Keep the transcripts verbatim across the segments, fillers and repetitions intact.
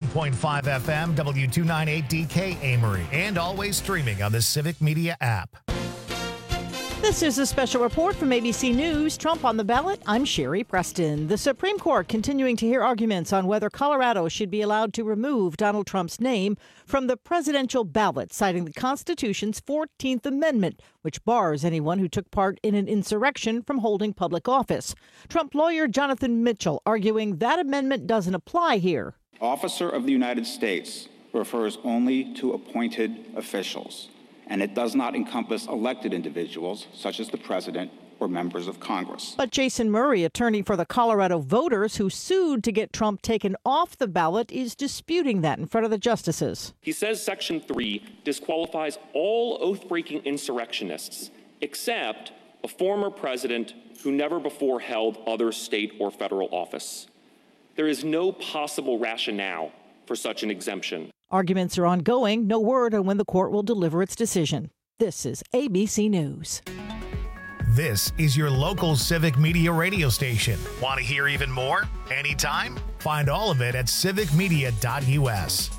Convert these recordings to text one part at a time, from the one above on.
point five F M, W two ninety-eight D K Amory, and always streaming on the Civic Media app. This is a special report from A B C News. Trump on the ballot. I'm Sherry Preston. The Supreme Court continuing to hear arguments on whether Colorado should be allowed to remove Donald Trump's name from the presidential ballot, citing the Constitution's fourteenth Amendment, which bars anyone who took part in an insurrection from holding public office. Trump lawyer Jonathan Mitchell arguing that amendment doesn't apply here. Officer of the United States refers only to appointed officials, and it does not encompass elected individuals such as the president or members of Congress. But Jason Murray, attorney for the Colorado voters who sued to get Trump taken off the ballot, is disputing that in front of the justices. He says Section three disqualifies all oath-breaking insurrectionists except a former president who never before held other state or federal office. There is no possible rationale for such an exemption. Arguments are ongoing. No word on when the court will deliver its decision. This is A B C News. This is your local Civic Media radio station. Want to hear even more? Anytime? Find all of it at civic media dot U S.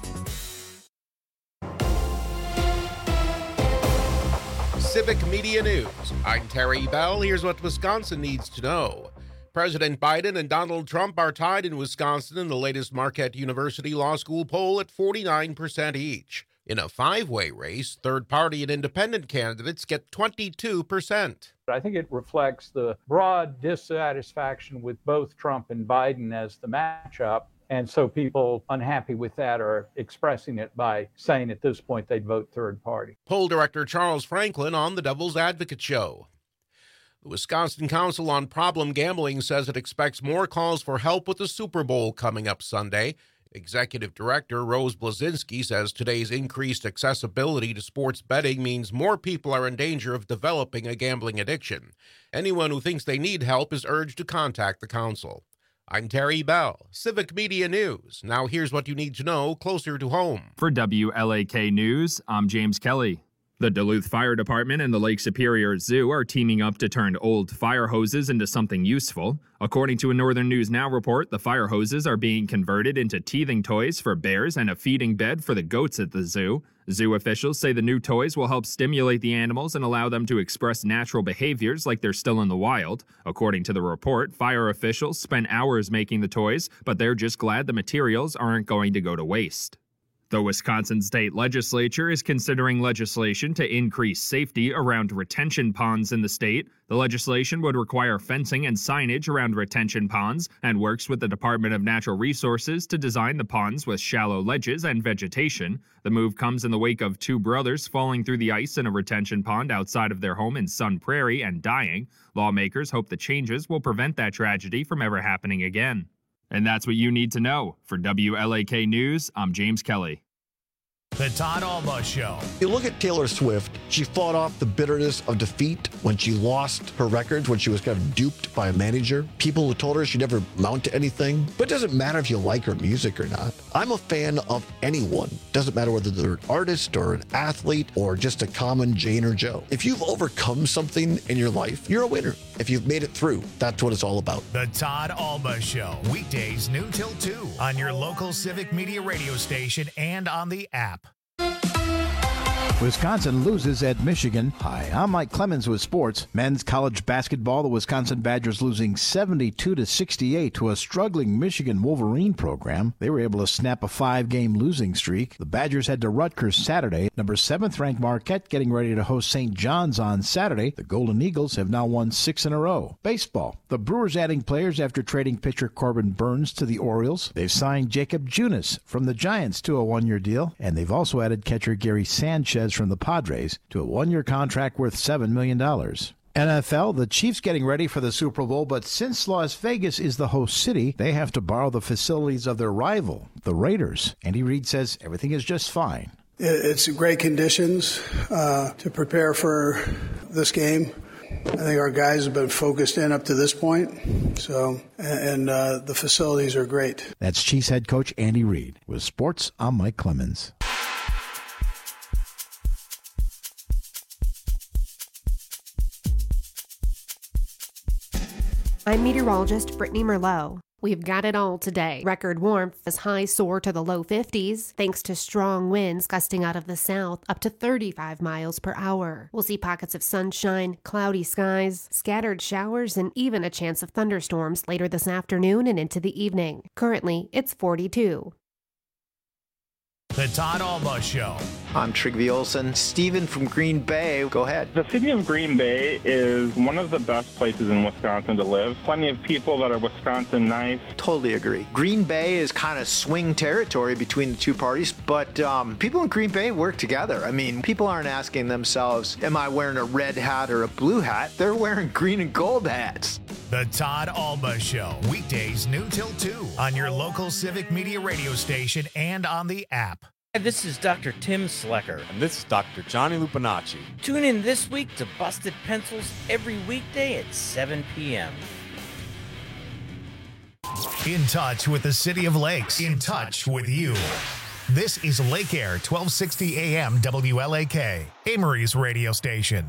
Civic Media News. I'm Terry Bell. Here's what Wisconsin needs to know. President Biden and Donald Trump are tied in Wisconsin in the latest Marquette University Law School poll at forty-nine percent each. In a five-way race, third-party and independent candidates get twenty-two percent. I think it reflects the broad dissatisfaction with both Trump and Biden as the matchup. And so people unhappy with that are expressing it by saying at this point they'd vote third party. Poll director Charles Franklin on the Devil's Advocate Show. The Wisconsin Council on Problem Gambling says it expects more calls for help with the Super Bowl coming up Sunday. Executive Director Rose Blazinski says today's increased accessibility to sports betting means more people are in danger of developing a gambling addiction. Anyone who thinks they need help is urged to contact the council. I'm Terry Bell, Civic Media News. Now here's what you need to know closer to home. For W L A K News, I'm James Kelly. The Duluth Fire Department and the Lake Superior Zoo are teaming up to turn old fire hoses into something useful. According to a Northern News Now report, the fire hoses are being converted into teething toys for bears and a feeding bed for the goats at the zoo. Zoo officials say the new toys will help stimulate the animals and allow them to express natural behaviors like they're still in the wild. According to the report, fire officials spent hours making the toys, but they're just glad the materials aren't going to go to waste. The Wisconsin State Legislature is considering legislation to increase safety around retention ponds in the state. The legislation would require fencing and signage around retention ponds and works with the Department of Natural Resources to design the ponds with shallow ledges and vegetation. The move comes in the wake of two brothers falling through the ice in a retention pond outside of their home in Sun Prairie and dying. Lawmakers hope the changes will prevent that tragedy from ever happening again. And that's what you need to know. For W L A K News, I'm James Kelly. The Todd Alba Show. You look at Taylor Swift, she fought off the bitterness of defeat when she lost her records, when she was kind of duped by a manager. People who told her she'd never amount to anything. But it doesn't matter if you like her music or not. I'm a fan of anyone. Doesn't matter whether they're an artist or an athlete or just a common Jane or Joe. If you've overcome something in your life, you're a winner. If you've made it through, that's what it's all about. The Todd Alba Show. Weekdays noon till two on your local Civic Media radio station and on the app. Wisconsin loses at Michigan. Hi, I'm Mike Clemens with sports. Men's college basketball, the Wisconsin Badgers losing seventy-two to sixty-eight to a struggling Michigan Wolverine program. They were able to snap a five-game losing streak. The Badgers head to Rutgers Saturday. Number seventh-ranked Marquette getting ready to host Saint John's on Saturday. The Golden Eagles have now won six in a row. Baseball. The Brewers adding players after trading pitcher Corbin Burns to the Orioles. They've signed Jacob Junis from the Giants to a one-year deal, and they've also added catcher Gary Sanchez from the Padres to a one-year contract worth seven million dollars. N F L, the Chiefs getting ready for the Super Bowl, but since Las Vegas is the host city, they have to borrow the facilities of their rival, the Raiders. Andy Reid says everything is just fine. It's great conditions uh, to prepare for this game. I think our guys have been focused in up to this point, so and uh, the facilities are great. That's Chiefs head coach Andy Reid. With sports, I'm Mike Clemens. I'm meteorologist Brittany Merlot. We've got it all today. Record warmth as highs soar to the low fifties, thanks to strong winds gusting out of the south up to thirty-five miles per hour. We'll see pockets of sunshine, cloudy skies, scattered showers, and even a chance of thunderstorms later this afternoon and into the evening. Currently, it's forty-two. The Todd Alba Show. I'm Trygve Olsen. Steven from Green Bay, go ahead. The city of Green Bay is one of the best places in Wisconsin to live. Plenty of people that are Wisconsin nice. Totally agree. Green Bay is kind of swing territory between the two parties, but um, people in Green Bay work together. I mean, people aren't asking themselves, am I wearing a red hat or a blue hat? They're wearing green and gold hats. The Todd Alba Show. Weekdays noon till two on your local Civic Media radio station and on the app. Hi, this is Doctor Tim Slecker. And this is Doctor Johnny Lupinacci. Tune in this week to Busted Pencils every weekday at seven p.m. In touch with the City of Lakes. In touch with you. This is Lake Air, twelve sixty A M W L A K, Amory's radio station.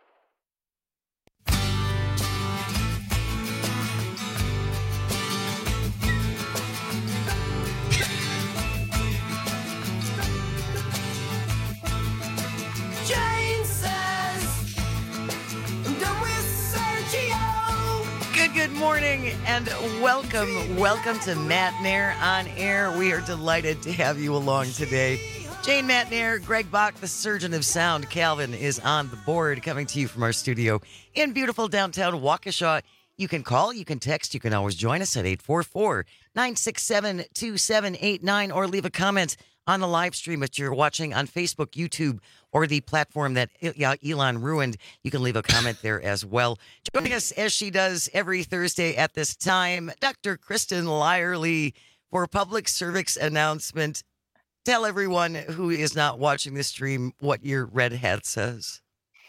Good morning and welcome. Welcome to Matt Nair on Air. We are delighted to have you along today. Jane Matt Nair, Greg Bach, the surgeon of sound. Calvin is on the board, coming to you from our studio in beautiful downtown Waukesha. You can call, you can text, you can always join us at eight four four, nine six seven, two seven eight nine or leave a comment on the live stream if you're watching on Facebook, YouTube, or the platform that Elon ruined. You can leave a comment there as well. Joining us as she does every Thursday at this time, Doctor Kristen Lyerly for public service announcement. Tell everyone who is not watching the stream what your red hat says.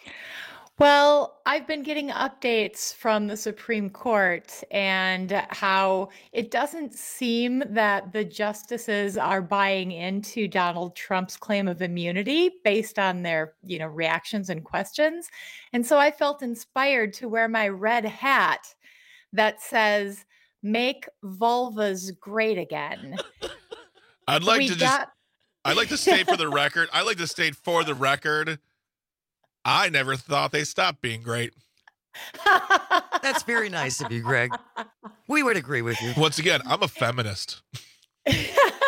Well, I've been getting updates from the Supreme Court and how it doesn't seem that the justices are buying into Donald Trump's claim of immunity based on their, you know, reactions and questions. And so I felt inspired to wear my red hat that says, "Make vulvas great again." I'd like We to got- just, I'd like to state for the record, I'd like to state for the record, I never thought they stopped being great. That's very nice of you, Greg. We would agree with you. Once again, I'm a feminist. And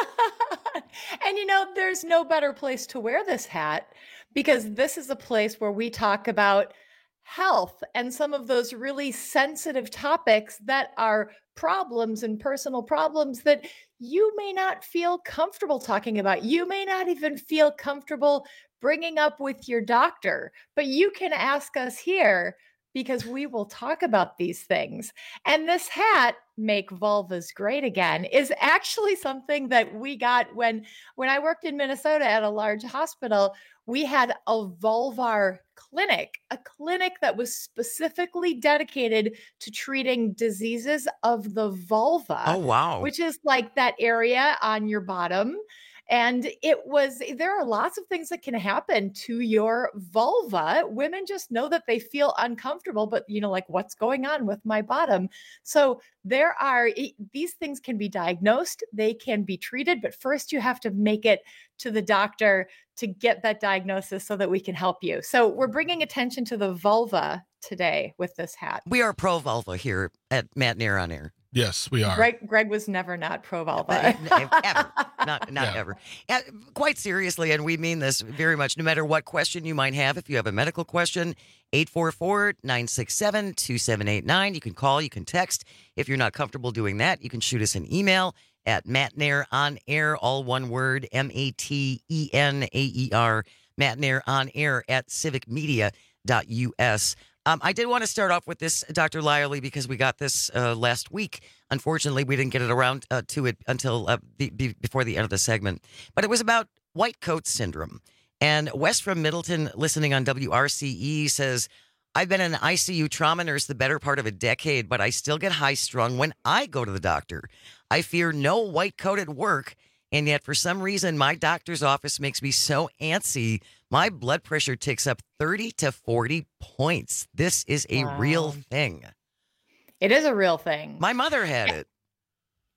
you know, there's no better place to wear this hat because this is a place where we talk about health and some of those really sensitive topics that are problems and personal problems that you may not feel comfortable talking about. You may not even feel comfortable bringing up with your doctor, but you can ask us here because we will talk about these things. And this hat, "Make Vulvas Great Again," is actually something that we got when, when I worked in Minnesota at a large hospital. We had a vulvar clinic, a clinic that was specifically dedicated to treating diseases of the vulva. Oh, wow. Which is like that area on your bottom. And it was, there are lots of things that can happen to your vulva. Women just know that they feel uncomfortable, but you know, like, what's going on with my bottom? So there are, these things can be diagnosed, they can be treated, but first you have to make it to the doctor to get that diagnosis so that we can help you. So we're bringing attention to the vulva today with this hat. We are pro vulva here at Matt Nair on Air. Yes, we are. Greg, Greg was never not pro vulva. Ever. Not, not Yeah. ever. Uh, quite seriously, and we mean this very much, no matter what question you might have, if you have a medical question, eight four four, nine six seven, two seven eight nine. You can call, you can text. If you're not comfortable doing that, you can shoot us an email at Matt Nair on Air, all one word, M A T E N A E R, Matt Nair on Air at civic media dot U S. Um, I did want to start off with this, Doctor Lyerly, because we got this uh, last week. Unfortunately, we didn't get it around uh, to it until uh, be, be before the end of the segment. But it was about white coat syndrome. And Wes from Middleton, listening on W R C E, says, "I've been an I C U trauma nurse the better part of a decade, but I still get high-strung when I go to the doctor. I fear no white coat at work, and yet for some reason my doctor's office makes me so antsy, my blood pressure ticks up thirty to forty points. This is a Wow. real thing." It is a real thing. My mother had it.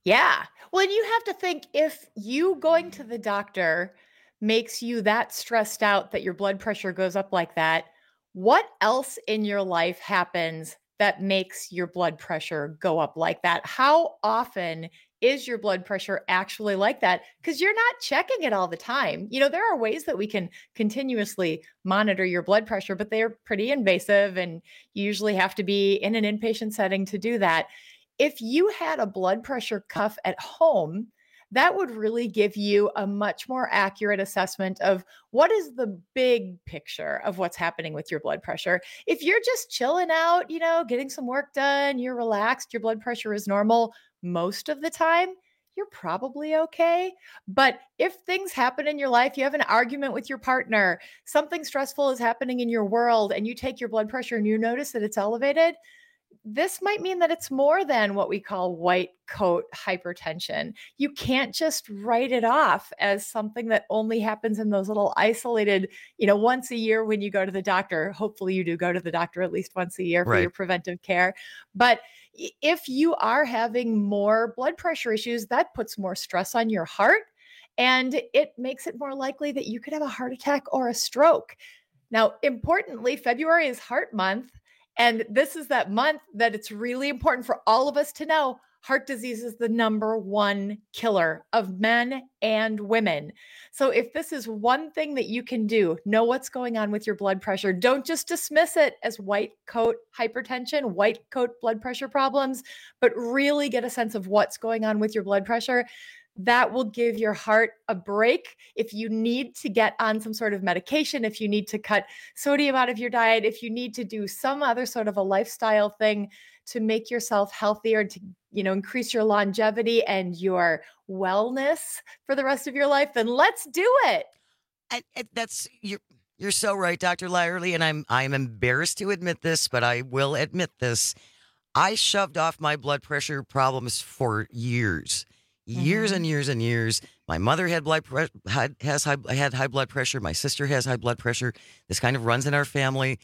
Yeah. Well, you have to think, if you going to the doctor makes you that stressed out that your blood pressure goes up like that, what else in your life happens that makes your blood pressure go up like that? How often is your blood pressure actually like that? Because you're not checking it all the time. You know, there are ways that we can continuously monitor your blood pressure, but they're pretty invasive, and you usually have to be in an inpatient setting to do that. If you had a blood pressure cuff at home, that would really give you a much more accurate assessment of what is the big picture of what's happening with your blood pressure. If you're just chilling out, you know, getting some work done, you're relaxed, your blood pressure is normal most of the time, you're probably okay. But if things happen in your life, you have an argument with your partner, something stressful is happening in your world, and you take your blood pressure and you notice that it's elevated, this might mean that it's more than what we call white coat hypertension. You can't just write it off as something that only happens in those little isolated, you know, once a year when you go to the doctor. Hopefully you do go to the doctor at least once a year for Right. your preventive care. But i- if you are having more blood pressure issues, that puts more stress on your heart, and it makes it more likely that you could have a heart attack or a stroke. Now, importantly, February is Heart Month. And this is that month that it's really important for all of us to know heart disease is the number one killer of men and women. So if this is one thing that you can do, know what's going on with your blood pressure. Don't just dismiss it as white coat hypertension, white coat blood pressure problems, but really get a sense of what's going on with your blood pressure. That will give your heart a break. If you need to get on some sort of medication, if you need to cut sodium out of your diet, if you need to do some other sort of a lifestyle thing to make yourself healthier, to, you know, increase your longevity and your wellness for the rest of your life, then let's do it. And, and that's you're you're so right, Doctor Lyerly, and I'm I'm embarrassed to admit this, but I will admit this. I shoved off my blood pressure problems for years. Years Mhm. and years and years. My mother had blood pre- had has high had high blood pressure. My sister has high blood pressure. This kind of runs in our family.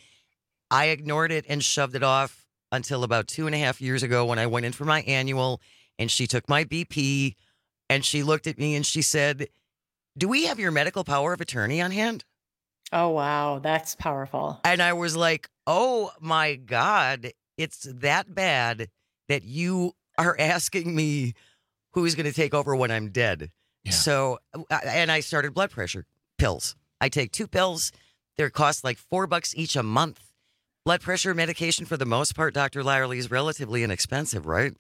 I ignored it and shoved it off until about two and a half years ago when I went in for my annual, and she took my B P, and she looked at me and she said, "Do we have your medical power of attorney on hand?" Oh, wow. That's powerful. And I was like, "Oh my God, it's that bad that you are asking me who's going to take over when I'm dead." Yeah. So, uh, and I started blood pressure pills. I take two pills. They cost like four bucks each a month. Blood pressure medication, for the most part, Doctor Lyerly, is relatively inexpensive, right?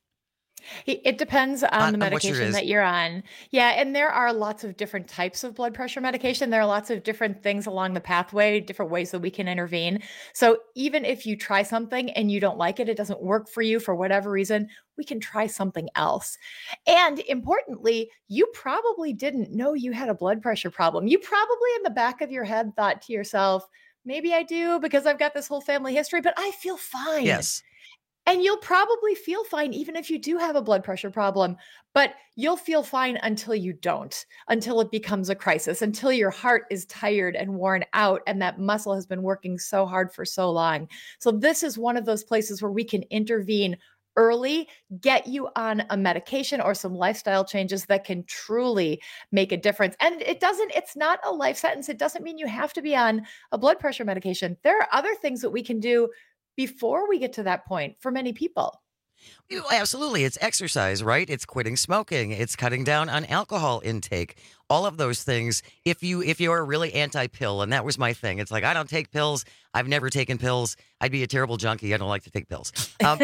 It it depends on On- the on what yours medication is. that you're on. Yeah, and there are lots of different types of blood pressure medication. There are lots of different things along the pathway, different ways that we can intervene. So even if you try something and you don't like it, it doesn't work for you for whatever reason, we can try something else. And importantly, you probably didn't know you had a blood pressure problem. You probably in the back of your head thought to yourself, maybe I do because I've got this whole family history, but I feel fine. Yes. And you'll probably feel fine even if you do have a blood pressure problem, but you'll feel fine until you don't, until it becomes a crisis, until your heart is tired and worn out and that muscle has been working so hard for so long. So this is one of those places where we can intervene early, get you on a medication or some lifestyle changes that can truly make a difference. And it doesn't, it's not a life sentence. It doesn't mean you have to be on a blood pressure medication. There are other things that we can do before we get to that point for many people. You- Absolutely. It's exercise, right? It's quitting smoking. It's cutting down on alcohol intake. All of those things. If you if you're really anti-pill, and that was my thing. It's like, I don't take pills. I've never taken pills. I'd be a terrible junkie. I don't like to take pills. Um,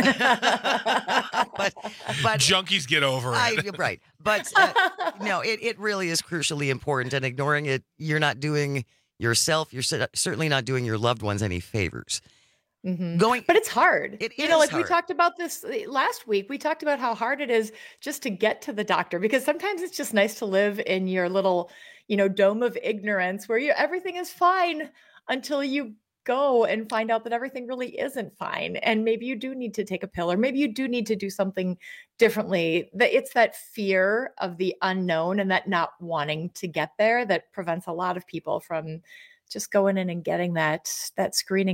but but Junkies get over it. I, right. But uh, no, it, it really is crucially important. And ignoring it, you're not doing yourself, you're cer- certainly not doing your loved ones any favors. Mhm. Going, But it's hard. It you know, is like we hard. talked about this uh, last week. We talked about how hard it is just to get to the doctor because sometimes it's just nice to live in your little, you know, dome of ignorance where you everything is fine until you go and find out that everything really isn't fine. And maybe you do need to take a pill or maybe you do need to do something differently. That it's that fear of the unknown and that not wanting to get there that prevents a lot of people from just going in and getting that that screening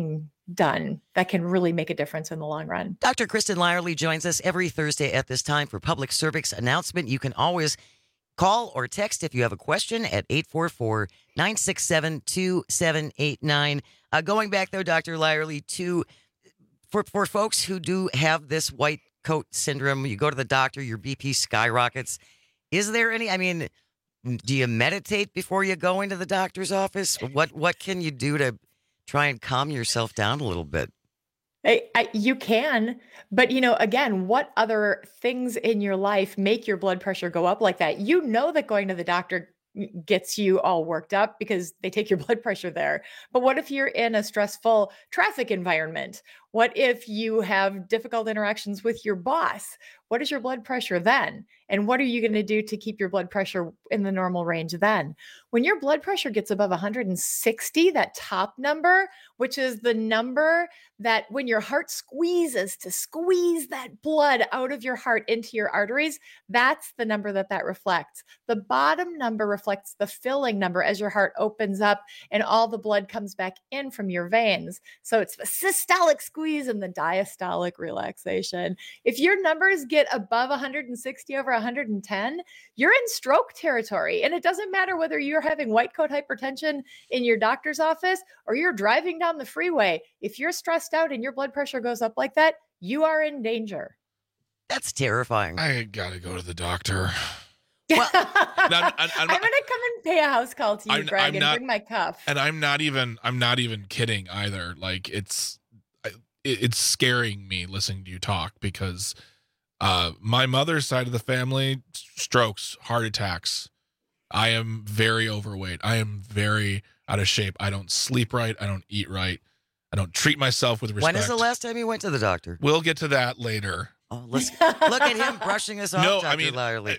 done that can really make a difference in the long run. Doctor Kristen Lyerly joins us every Thursday at this time for public service announcement. You can always call or text if you have a question at eight four four, nine six seven, two seven eight nine. Uh, going back, though, Doctor Lyerly, to for, for folks who do have this white coat syndrome, you go to the doctor, your B P skyrockets. Is there any, I mean, do you meditate before you go into the doctor's office? What What can you do to try and calm yourself down a little bit? I, I, you can, but you know, again, what other things in your life make your blood pressure go up like that? You know that going to the doctor gets you all worked up because they take your blood pressure there. But what if you're in a stressful traffic environment? What if you have difficult interactions with your boss? What is your blood pressure then? And what are you going to do to keep your blood pressure in the normal range then? When your blood pressure gets above one hundred sixty, that top number, which is the number that when your heart squeezes to squeeze that blood out of your heart into your arteries, that's the number that that reflects. The bottom number reflects the filling number as your heart opens up and all the blood comes back in from your veins. So it's the systolic squeeze and the diastolic relaxation. If your numbers get above one hundred sixty over one hundred ten, you're in stroke territory. And it doesn't matter whether you're having white coat hypertension in your doctor's office or you're driving down the freeway. If you're stressed out and your blood pressure goes up like that, you are in danger. That's terrifying. I gotta go to the doctor. Well, I'm, I'm, I'm, I'm going to come and pay a house call to you, I'm, Greg, I'm and not, bring my cuff. And I'm not even, I'm not even kidding either. Like it's, it, it's scaring me listening to you talk because uh, my mother's side of the family, strokes, heart attacks. I am very overweight. I am very out of shape. I don't sleep right. I don't eat right. I don't treat myself with respect. When is the last time you went to the doctor? We'll get to that later. Oh, let's look at him brushing us off, no, Doctor I mean, Lyerly.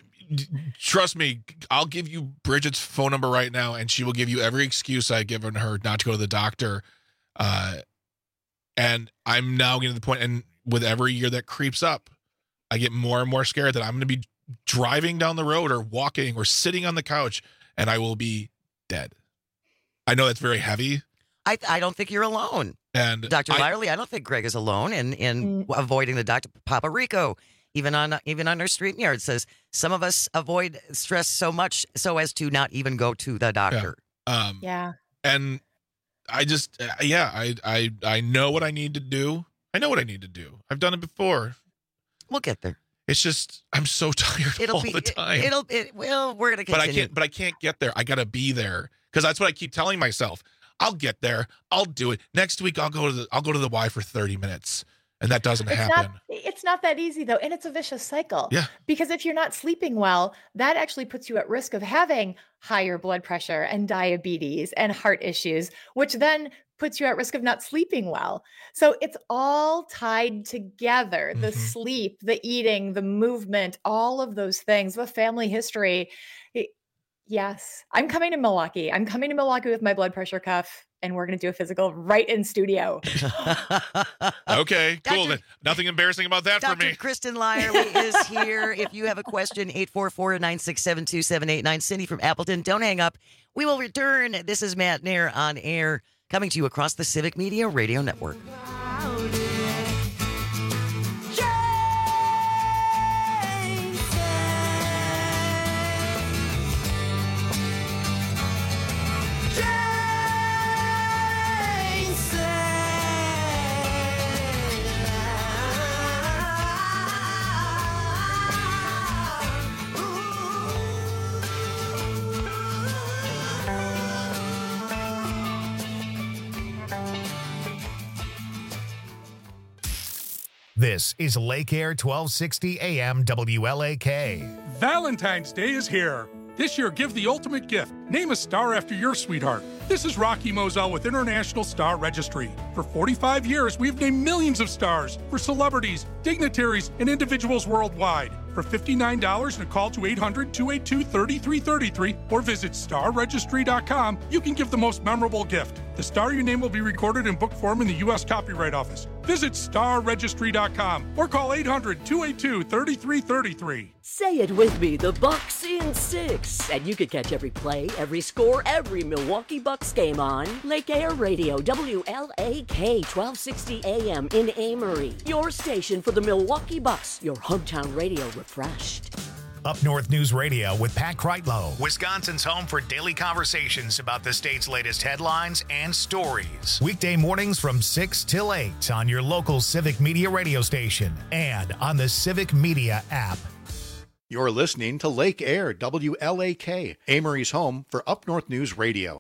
Trust me, I'll give you Bridget's phone number right now, and she will give you every excuse I've given her not to go to the doctor. Uh, and I'm now getting to the point, and with every year that creeps up, I get more and more scared that I'm going to be driving down the road or walking or sitting on the couch, and I will be dead. I know that's very heavy. I I don't think you're alone. And Doctor I, Lyerly, I don't think Greg is alone in, in mm. avoiding the doctor. Papa Rico, even on even on our street yard, says some of us avoid stress so much so as to not even go to the doctor. Yeah. Um, yeah. And I just, uh, yeah, I, I, I know what I need to do. I know what I need to do. I've done it before. We'll get there. It's just I'm so tired it'll all be, the time. It, it'll. It, well, we're gonna continue. But I can't. But I can't get there. I gotta be there because that's what I keep telling myself. I'll get there. I'll do it. Next week I'll go to the I'll go to the Y for thirty minutes. And that doesn't it's happen. Not, it's not that easy though. And it's a vicious cycle. Yeah. Because if you're not sleeping well, that actually puts you at risk of having higher blood pressure and diabetes and heart issues, which then puts you at risk of not sleeping well. So it's all tied together. The mm-hmm. sleep, the eating, the movement, all of those things, the family history. It, Yes, I'm coming to Milwaukee. I'm coming to Milwaukee with my blood pressure cuff, and we're going to do a physical right in studio. Okay, cool. Doctor, Nothing embarrassing about that Doctor for me. Kristen Lyerly is here. If you have a question, eight four four, nine six seven, two seven eight nine. Cindy from Appleton, don't hang up. We will return. This is Matt Nair on air, coming to you across the Civic Media Radio Network. This is Lake Air twelve sixty A M W L A K. Valentine's Day is here. This year, give the ultimate gift. Name a star after your sweetheart. This is Rocky Moselle with International Star Registry. For forty-five years, we've named millions of stars for celebrities, dignitaries, and individuals worldwide. For fifty-nine dollars and a call to eight hundred, two eight two, three three three three or visit star registry dot com, you can give the most memorable gift. The star you name will be recorded in book form in the U S Copyright Office. Visit star registry dot com or call eight hundred, two eight two, three three three three. Say it with me, the Bucks in six. And you can catch every play, every score, every Milwaukee Bucks game on Lake Air Radio, W L A K, twelve sixty A M in Amory. Your station for the Milwaukee Bucks, your hometown radio refreshed. Up North News Radio with Pat Kreitlow, Wisconsin's home for daily conversations about the state's latest headlines and stories. Weekday mornings from six till eight on your local Civic Media radio station and on the Civic Media app. You're listening to Lake Air, W L A K, Amory's home for Up North News Radio.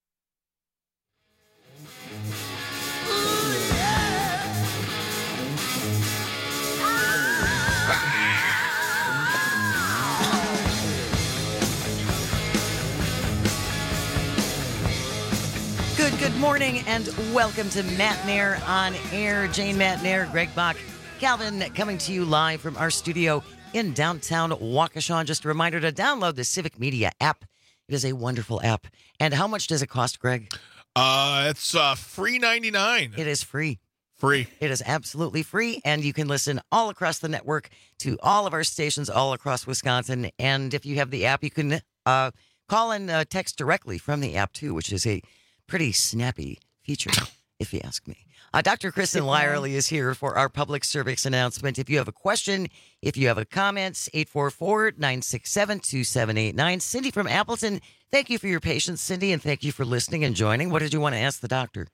Good, good morning, and welcome to Matt Nair on Air. Jane Matt Nair, Greg Bach, Calvin, coming to you live from our studio in downtown Waukesha. Just a reminder to download the Civic Media app. It is a wonderful app. And how much does it cost, Greg? Uh, it's uh, free ninety-nine. It is free. Free. It is absolutely free, and you can listen all across the network to all of our stations all across Wisconsin. And if you have the app, you can uh, call and uh, text directly from the app, too, which is a pretty snappy feature, if you ask me. Uh, Doctor Kristen Lyerly is here for our public service announcement. If you have a question, if you have a comment, eight four four, nine six seven, two seven eight nine. Cindy from Appleton, thank you for your patience, Cindy, and thank you for listening and joining. What did you want to ask the doctor?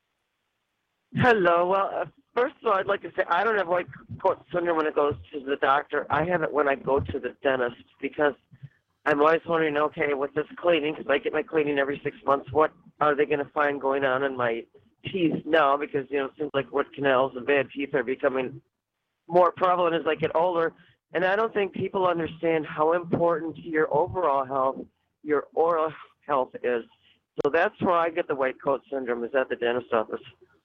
Hello. Well, uh, first of all, I'd like to say I don't have white coat syndrome when it goes to the doctor. I have it when I go to the dentist because I'm always wondering, okay, with this cleaning, because I get my cleaning every six months, what are they going to find going on in my teeth now? Because, you know, it seems like root canals and bad teeth are becoming more prevalent as I get older. And I don't think people understand how important to your overall health your oral health is. So that's where I get the white coat syndrome, is at the dentist office.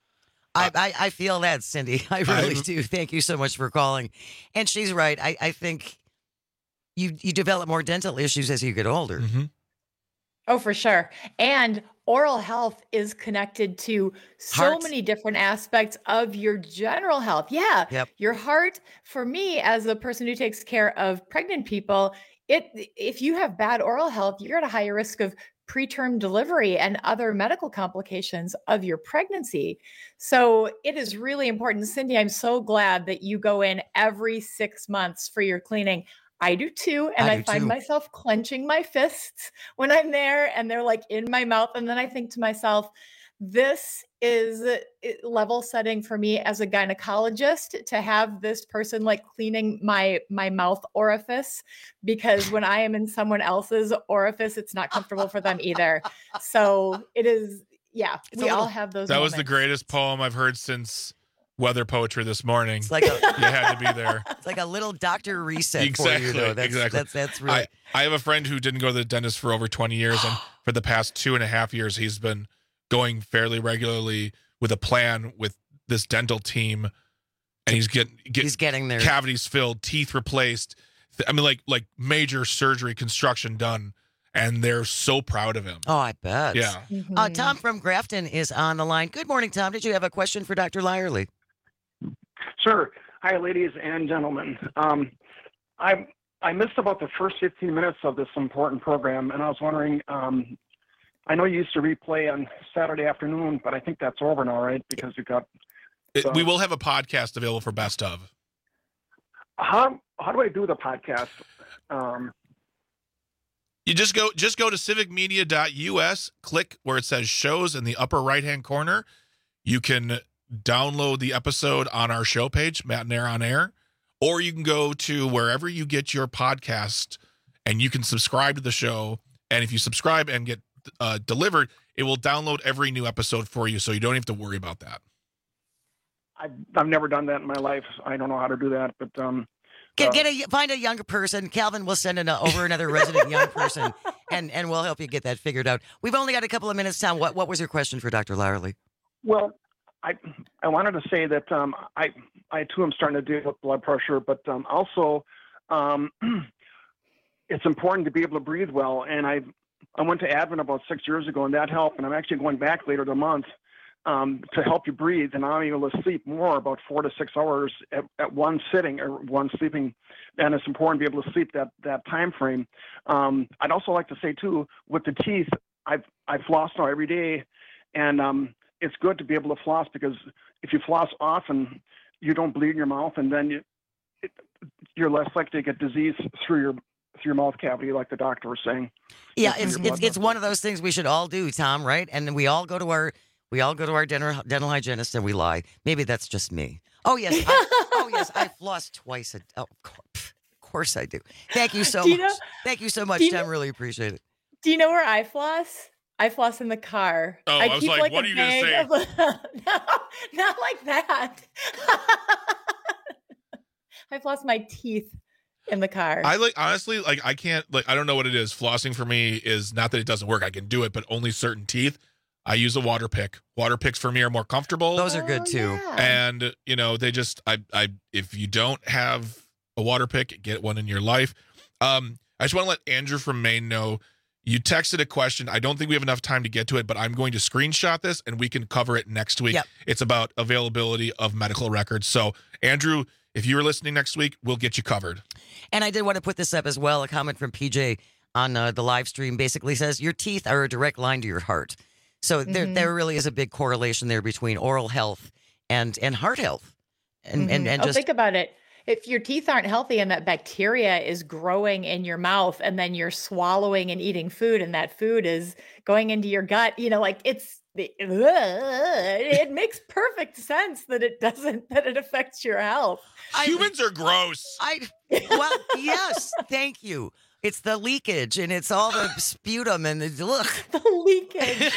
I, I, I feel that, Cindy. I really I'm... do. Thank you so much for calling. And she's right. I, I think you you develop more dental issues as you get older. Mm-hmm. Oh, for sure. And oral health is connected to so Heart. many different aspects of your general health. Yeah. Yep. Your heart, for me, as a person who takes care of pregnant people, it if you have bad oral health, you're at a higher risk of preterm delivery and other medical complications of your pregnancy. So it is really important. Cindy, I'm so glad that you go in every six months for your cleaning. I do too. And I I, do find too. myself clenching my fists when I'm there and they're like in my mouth. And then I think to myself, this is level setting for me as a gynecologist to have this person like cleaning my, my mouth orifice, because when I am in someone else's orifice, it's not comfortable for them either. So it is, yeah, It's we a all little- have those That moments. was the greatest poem I've heard since Weather Poetry this morning. It's like a, You had to be there. it's like a little doctor reset Exactly. for you, though. That's, exactly. That's, that's really... I, I have a friend who didn't go to the dentist for over twenty years, and for the past two and a half years, he's been going fairly regularly with a plan with this dental team, and he's getting get, He's getting there. cavities filled, teeth replaced. I mean, like like major surgery, construction done, and they're so proud of him. Oh, I bet. Yeah. Uh, Tom from Grafton is on the line. Good morning, Tom. Did you have a question for Doctor Lyerly? Sure. Hi, ladies and gentlemen. Um, I I missed about the first fifteen minutes of this important program, and I was wondering, um, I know you used to replay on Saturday afternoon, but I think that's over now, right? Because you got... It- so- we will have a podcast available for Best of. How, how do I do the podcast? Um, You just go just go to civic media dot U S, click where it says shows in the upper right-hand corner. You can download the episode on our show page, Matt Nair on Air, or you can go to wherever you get your podcast and you can subscribe to the show. And if you subscribe and get uh, delivered, it will download every new episode for you, so you don't have to worry about that. I, I've never done that in my life. I don't know how to do that, but... Um, Get, uh, get a find a younger person. Calvin will send an, uh, over another resident young person, and, and we'll help you get that figured out. We've only got a couple of minutes, Tom. What what was your question for Doctor Lyerly? Well, I I wanted to say that um, I I too am starting to deal with blood pressure, but um, also um, it's important to be able to breathe well. And I I went to Advent about six years ago, and that helped. And I'm actually going back later the month um, to help you breathe, and I'm able to sleep more, about four to six hours at, at one sitting or one sleeping. And it's important to be able to sleep that that time frame. Um, I'd also like to say too, with the teeth, I've I floss now every day, and um, it's good to be able to floss, because if you floss often, you don't bleed in your mouth, and then you, it, you're less likely to get disease through your through your mouth cavity, like the doctor was saying. Yeah, it's it's, it's one of those things we should all do, Tom. Right? And then we all go to our we all go to our dental dental hygienist and we lie. Maybe that's just me. Oh yes, I, oh yes, I floss twice a. Oh, of course, of course I do. Thank you so Do you much. know- Thank you so much, do you Tom. know- Really appreciate it. Do you know where I floss? I floss in the car. Oh, I was keep, like, what a are you gonna bag say? of- no, not like that. I floss my teeth in the car. I like honestly, like I can't like I don't know what it is. Flossing for me is not that it doesn't work. I can do it, but only certain teeth. I use a water pick. Water picks for me are more comfortable. Those are good too. And you know, they just I I if you don't have a water pick, get one in your life. Um, I just want to let Andrew from Maine know you texted a question. I don't think we have enough time to get to it, but I'm going to screenshot this and we can cover it next week. Yep. It's about availability of medical records. So Andrew, if you're listening next week, we'll get you covered. And I did want to put this up as well. A comment from P J on uh, the live stream basically says your teeth are a direct line to your heart. So there, Mhm. there really is a big correlation there between oral health and and heart health, and and Mhm. and oh, just think about it. If your teeth aren't healthy and that bacteria is growing in your mouth, and then you're swallowing and eating food, and that food is going into your gut, you know, like it's it, it makes perfect sense that it doesn't that it affects your health. Humans are gross. I well yes, thank you. It's the leakage and it's all the sputum and the look. The leakage.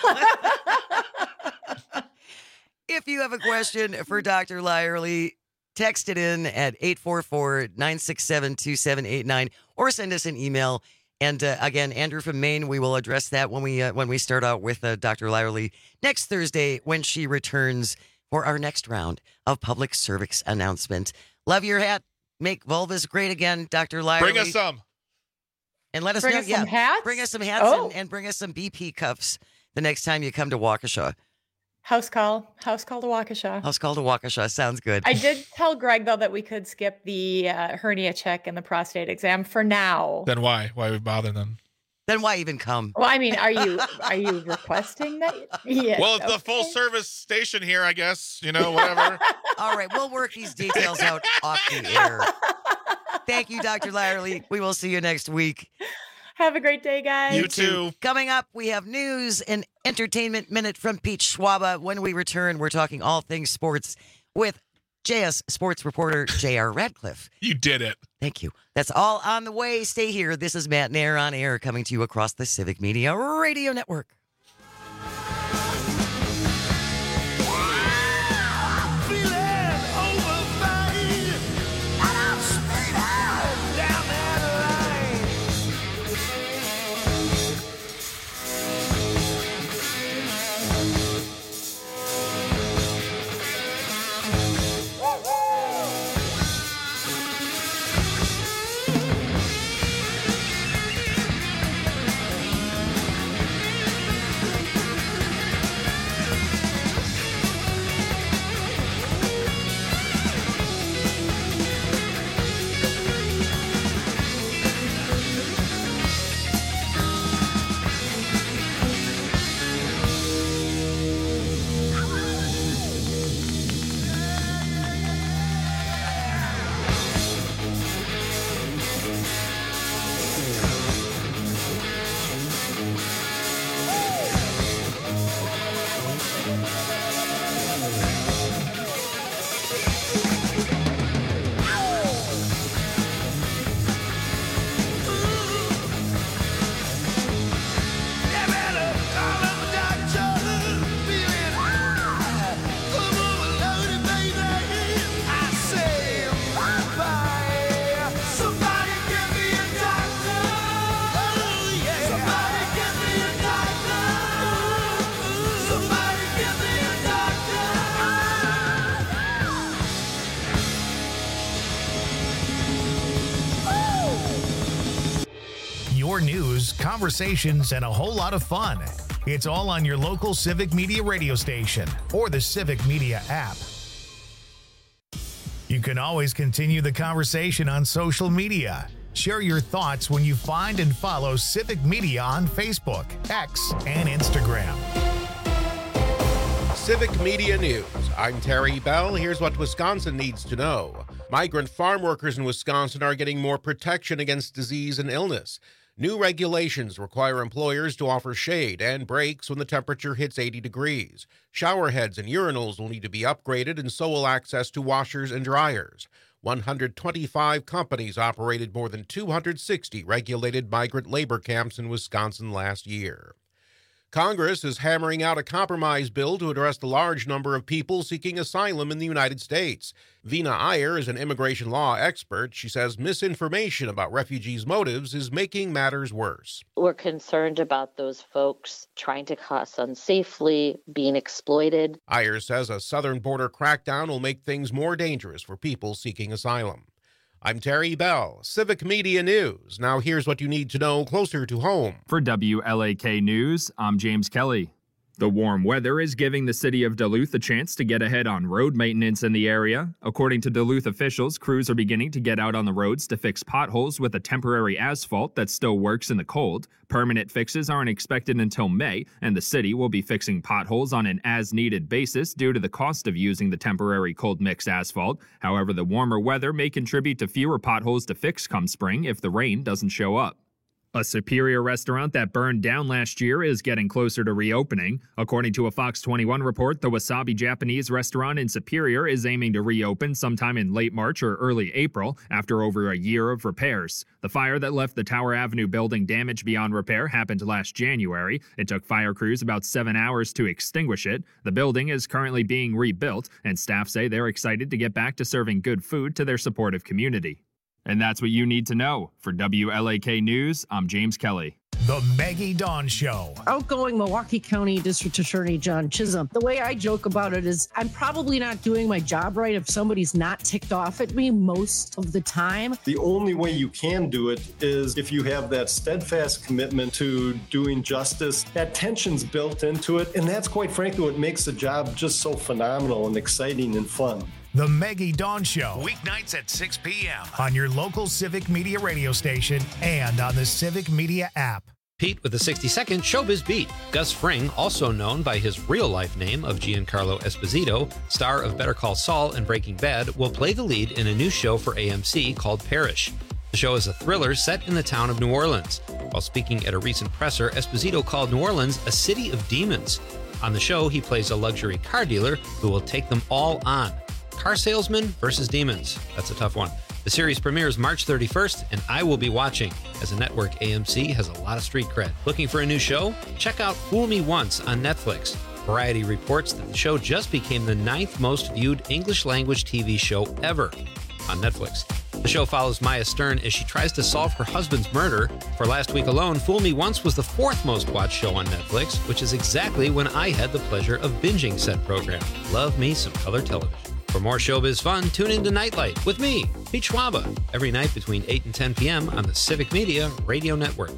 If you have a question for Doctor Lyerly, text it in at eight four four, nine six seven, two seven eight nine or send us an email. And uh, again, Andrew from Maine, we will address that when we uh, when we start out with uh, Doctor Lyerly next Thursday when she returns for our next round of public service announcement. Love your hat. Make vulvas great again, Doctor Lyerly. Bring us some. And let us Bring know. us yeah, some hats? Bring us some hats Oh. and, and bring us some B P cuffs the next time you come to Waukesha. House call. House call to Waukesha. House call to Waukesha. Sounds good. I did tell Greg though that we could skip the uh, hernia check and the prostate exam for now. Then why? Why would bother them? Then why even come? Well, I mean, are you are you requesting that? Yeah. Well, it's the full service station here, I guess. You know, whatever. All right, we'll work these details out off the air. Thank you, Doctor Lyerly. We will see you next week. Have a great day, guys. You too. Coming up, we have news and entertainment minute from Pete Schwaba. When we return, we're talking all things sports with J S sports reporter J R Radcliffe. You did it. Thank you. That's all on the way. Stay here. This is Matt Nair on air coming to you across the Civic Media Radio Network. Your news, conversations, and a whole lot of fun. It's all on your local Civic Media radio station or the Civic Media app. You can always continue the conversation on social media. Share your thoughts when you find and follow Civic Media on Facebook, X, and Instagram. Civic Media News. I'm Terry Bell. Here's what Wisconsin needs to know. Migrant farm workers in Wisconsin are getting more protection against disease and illness. New regulations require employers to offer shade and breaks when the temperature hits eighty degrees. Shower heads and urinals will need to be upgraded, and so will access to washers and dryers. one hundred twenty-five companies operated more than two hundred sixty regulated migrant labor camps in Wisconsin last year. Congress is hammering out a compromise bill to address the large number of people seeking asylum in the United States. Vina Iyer is an immigration law expert. She says misinformation about refugees' motives is making matters worse. We're concerned about those folks trying to cross unsafely, being exploited. Iyer says a southern border crackdown will make things more dangerous for people seeking asylum. I'm Terry Bell, Civic Media News. Now here's what you need to know closer to home. For W L A K News, I'm James Kelly. The warm weather is giving the city of Duluth a chance to get ahead on road maintenance in the area. According to Duluth officials, crews are beginning to get out on the roads to fix potholes with a temporary asphalt that still works in the cold. Permanent fixes aren't expected until May, and the city will be fixing potholes on an as-needed basis due to the cost of using the temporary cold mix asphalt. However, the warmer weather may contribute to fewer potholes to fix come spring if the rain doesn't show up. A Superior restaurant that burned down last year is getting closer to reopening. According to a Fox twenty-one report, the Wasabi Japanese restaurant in Superior is aiming to reopen sometime in late March or early April after over a year of repairs. The fire that left the Tower Avenue building damaged beyond repair happened last January. It took fire crews about seven hours to extinguish it. The building is currently being rebuilt, and staff say they're excited to get back to serving good food to their supportive community. And that's what you need to know. For W L A K News, I'm James Kelly. The Maggie Dawn Show. Outgoing Milwaukee County District Attorney John Chisholm. The way I joke about it is I'm probably not doing my job right if somebody's not ticked off at me most of the time. The only way you can do it is if you have that steadfast commitment to doing justice. That tension's built into it, and that's quite frankly what makes the job just so phenomenal and exciting and fun. The Maggie Dawn Show, weeknights at six p.m. on your local Civic Media radio station and on the Civic Media app. Pete with the sixty-second Showbiz Beat. Gus Fring, also known by his real-life name of Giancarlo Esposito, star of Better Call Saul and Breaking Bad, will play the lead in a new show for A M C called Parish. The show is a thriller set in the town of New Orleans. While speaking at a recent presser, Esposito called New Orleans a city of demons. On the show, he plays a luxury car dealer who will take them all on. Car salesman versus demons. That's a tough one. The series premieres March thirty-first, and I will be watching, as the network A M C has a lot of street cred. Looking for a new show? Check out Fool Me Once on Netflix. Variety reports that the show just became the ninth most viewed English-language T V show ever on Netflix. The show follows Maya Stern as she tries to solve her husband's murder. For last week alone, Fool Me Once was the fourth most watched show on Netflix, which is exactly when I had the pleasure of binging said program. Love me some color television. For more showbiz fun, tune in to Nightlight with me, Pete Schwaba, every night between eight and ten p.m. on the Civic Media Radio Network.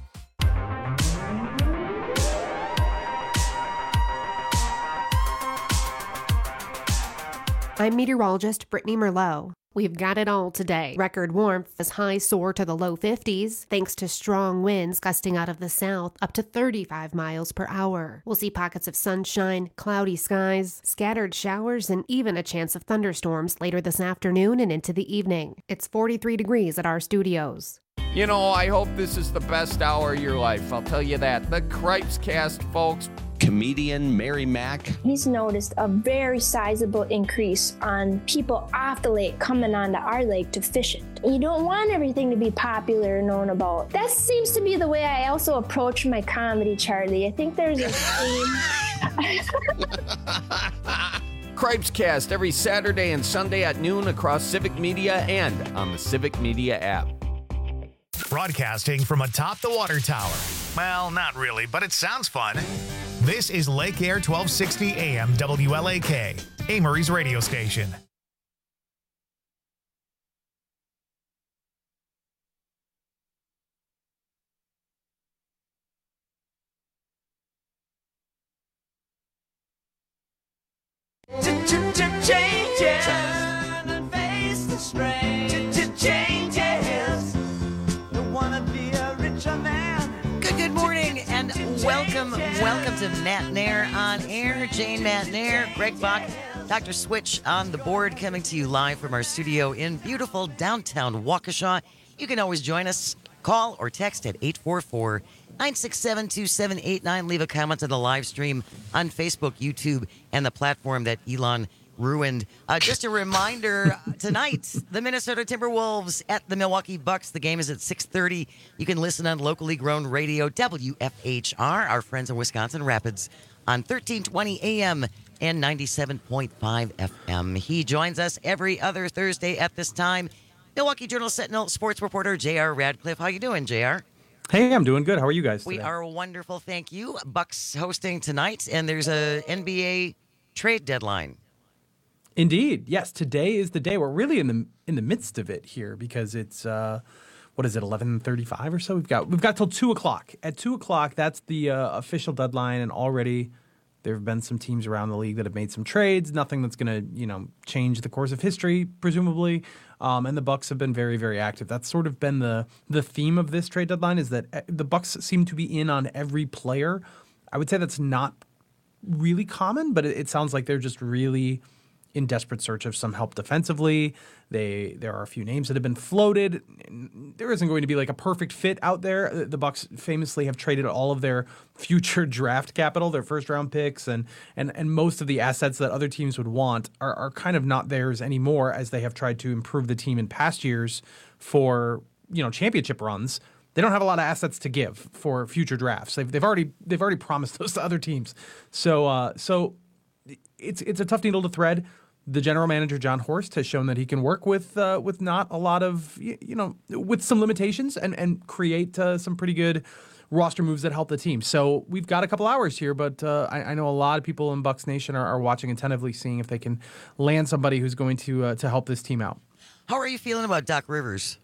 I'm meteorologist Brittany Merlot. We've got it all today. Record warmth as highs soar to the low fifties, thanks to strong winds gusting out of the south up to thirty-five miles per hour. We'll see pockets of sunshine, cloudy skies, scattered showers, and even a chance of thunderstorms later this afternoon and into the evening. It's forty-three degrees at our studios. You know, I hope this is the best hour of your life. I'll tell you that. The Cripes Cast, folks. Comedian Mary Mack. He's noticed a very sizable increase on people off the lake coming onto our lake to fish it. You don't want everything to be popular and known about. That seems to be the way I also approach my comedy, Charlie. I think there's a theme. Cripes Cast every Saturday and Sunday at noon across Civic Media and on the Civic Media app. Broadcasting from atop the water tower. Well, not really, but it sounds fun. This is Lake Air twelve sixty A M W L A K, Amory's radio station. Changes. Turn and face the strain. Changes. Don't wanna be a richer man. Good, good morning, and welcome, welcome to Matt Nair on air. Jane Matt Nair, Greg Bach, Doctor Switch on the board, coming to you live from our studio in beautiful downtown Waukesha. You can always join us. Call or text at eight four four, nine six seven, two seven eight nine. Leave a comment on the live stream on Facebook, YouTube, and the platform that Elon ruined. Uh, just a reminder, tonight, the Minnesota Timberwolves at the Milwaukee Bucks. The game is at six thirty. You can listen on locally grown radio, W F H R, our friends in Wisconsin Rapids, on thirteen twenty A M and ninety-seven point five F M. He joins us every other Thursday at this time. Milwaukee Journal Sentinel sports reporter J R Radcliffe. How you doing, J R? Hey, I'm doing good. How are you guys today? We are wonderful, thank you. Bucks hosting tonight, and there's a N B A trade deadline. Indeed, yes. Today is the day. We're really in the in the midst of it here because it's uh, what is it, eleven thirty-five or so? We've got we've got till two o'clock. At two o'clock, that's the uh, official deadline, and already there have been some teams around the league that have made some trades. Nothing that's going to you know change the course of history, presumably. Um, and the Bucks have been very, very active. That's sort of been the the theme of this trade deadline, is that the Bucks seem to be in on every player. I would say that's not really common, but it, it sounds like they're just really in desperate search of some help defensively. They there are a few names that have been floated. There isn't going to be like a perfect fit out there. The Bucks famously have traded all of their future draft capital, their first round picks, and and and most of the assets that other teams would want are, are kind of not theirs anymore, as they have tried to improve the team in past years for you know championship runs. They don't have a lot of assets to give for future drafts. They've they've already they've already promised those to other teams. So uh, so it's it's a tough needle to thread. The general manager, John Horst, has shown that he can work with uh, with not a lot of, you, you know, with some limitations and, and create uh, some pretty good roster moves that help the team. So we've got a couple hours here, but uh, I, I know a lot of people in Bucks Nation are, are watching attentively, seeing if they can land somebody who's going to uh, to help this team out. How are you feeling about Doc Rivers?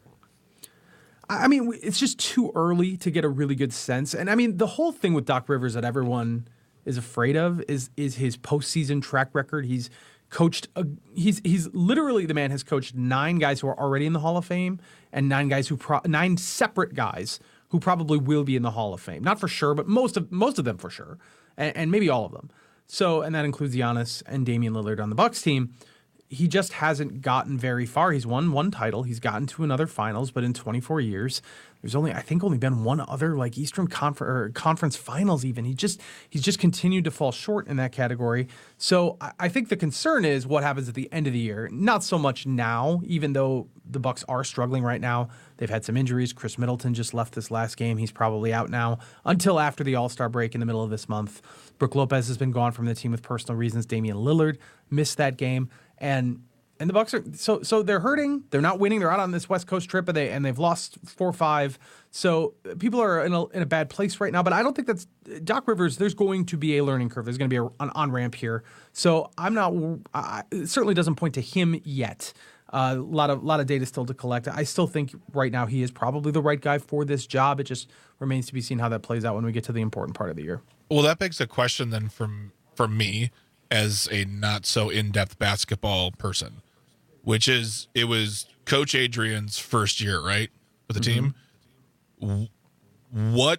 I mean, it's just too early to get a really good sense. And I mean, the whole thing with Doc Rivers that everyone is afraid of is is his postseason track record. He's coached, a, he's he's literally, the man has coached nine guys who are already in the Hall of Fame and nine guys who, pro, nine separate guys who probably will be in the Hall of Fame. Not for sure, but most of most of them for sure, and, and maybe all of them. So, and that includes Giannis and Damian Lillard on the Bucks team. He just hasn't gotten very far. He's won one title. He's gotten to another finals, but in twenty-four years, there's only, I think, only been one other like Eastern Confer- or Conference Finals. Even he just he's just continued to fall short in that category. So I, I think the concern is what happens at the end of the year. Not so much now, even though the Bucks are struggling right now. They've had some injuries. Chris Middleton just left this last game. He's probably out now until after the All-Star break in the middle of this month. Brook Lopez has been gone from the team with personal reasons. Damian Lillard missed that game. And and the Bucks are so so they're hurting. They're not winning. They're out on this West Coast trip, and they and they've lost four or five. So people are in a in a bad place right now. But I don't think that's Doc Rivers. There's going to be a learning curve. There's going to be a, an on ramp here. So I'm not. I, it certainly doesn't point to him yet. A uh, lot of lot of data still to collect. I still think right now he is probably the right guy for this job. It just remains to be seen how that plays out when we get to the important part of the year. Well, that begs a question then from from me as a not so in-depth basketball person, which is it was Coach Adrian's first year, right, with the mm-hmm. team. What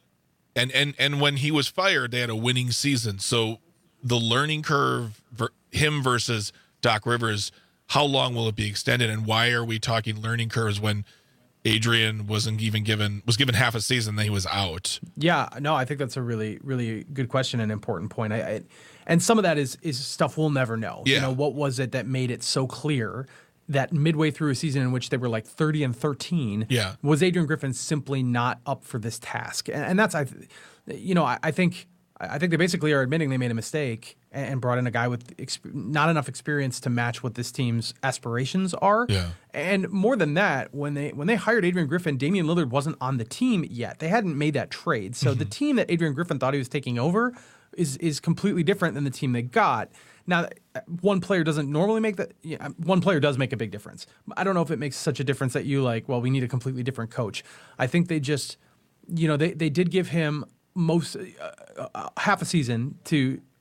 and and and when he was fired, they had a winning season. So the learning curve, him versus Doc Rivers, how long will it be extended, and why are we talking learning curves when Adrian wasn't even given was given half a season, then he was out? Yeah, no, I think that's a really, really good question and important point. I, I and some of that is is stuff we'll never know. Yeah. You know, what was it that made it so clear that midway through a season in which they were like thirty and thirteen, yeah. was Adrian Griffin simply not up for this task? And, and that's I, you know, I, I think. I think they basically are admitting they made a mistake and brought in a guy with exp- not enough experience to match what this team's aspirations are. Yeah. And more than that, when they when they hired Adrian Griffin, Damian Lillard wasn't on the team yet. They hadn't made that trade. So mm-hmm. the team that Adrian Griffin thought he was taking over is is completely different than the team they got. Now, one player doesn't normally make that. Yeah, one player does make a big difference. I don't know if it makes such a difference that you like, well, we need a completely different coach. I think they just, you know, they, they did give him most uh, uh, half a season to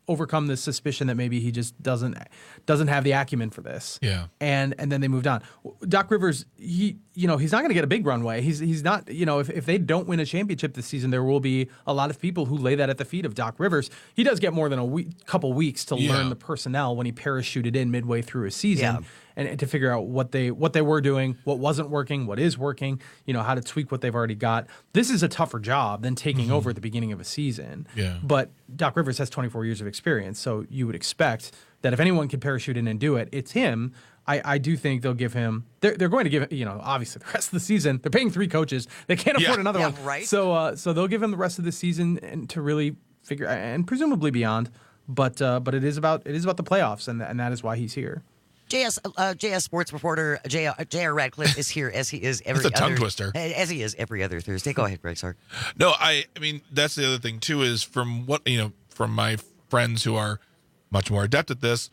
overcome this suspicion that maybe he just doesn't doesn't have the acumen for this. Yeah. And and then they moved on. Doc Rivers, he you know, he's not going to get a big runway. He's he's not, you know, if, if they don't win a championship this season, there will be a lot of people who lay that at the feet of Doc Rivers. He does get more than a week, couple weeks to Yeah. learn the personnel when he parachuted in midway through a season. Yeah. And, and to figure out what they what they were doing, what wasn't working, what is working, you know, how to tweak what they've already got. This is a tougher job than taking Mm-hmm. over at the beginning of a season. Yeah. But Doc Rivers has twenty-four years of experience, so you would expect that if anyone can parachute in and do it, it's him. I, I do think they'll give him. They're, they're going to give, you know, obviously the rest of the season. They're paying three coaches. They can't afford Yeah. another Yeah, one, right. So uh, so they'll give him the rest of the season and to really figure and presumably beyond. But uh, but it is about it is about the playoffs, and and that is why he's here. J S uh, J S sports reporter J R Radcliffe is here as he is every That's a tongue other, twister. as he is every other Thursday. Go ahead, Greg. Sorry. No, I, I mean, that's the other thing, too, is from what, you know, from my friends who are much more adept at this,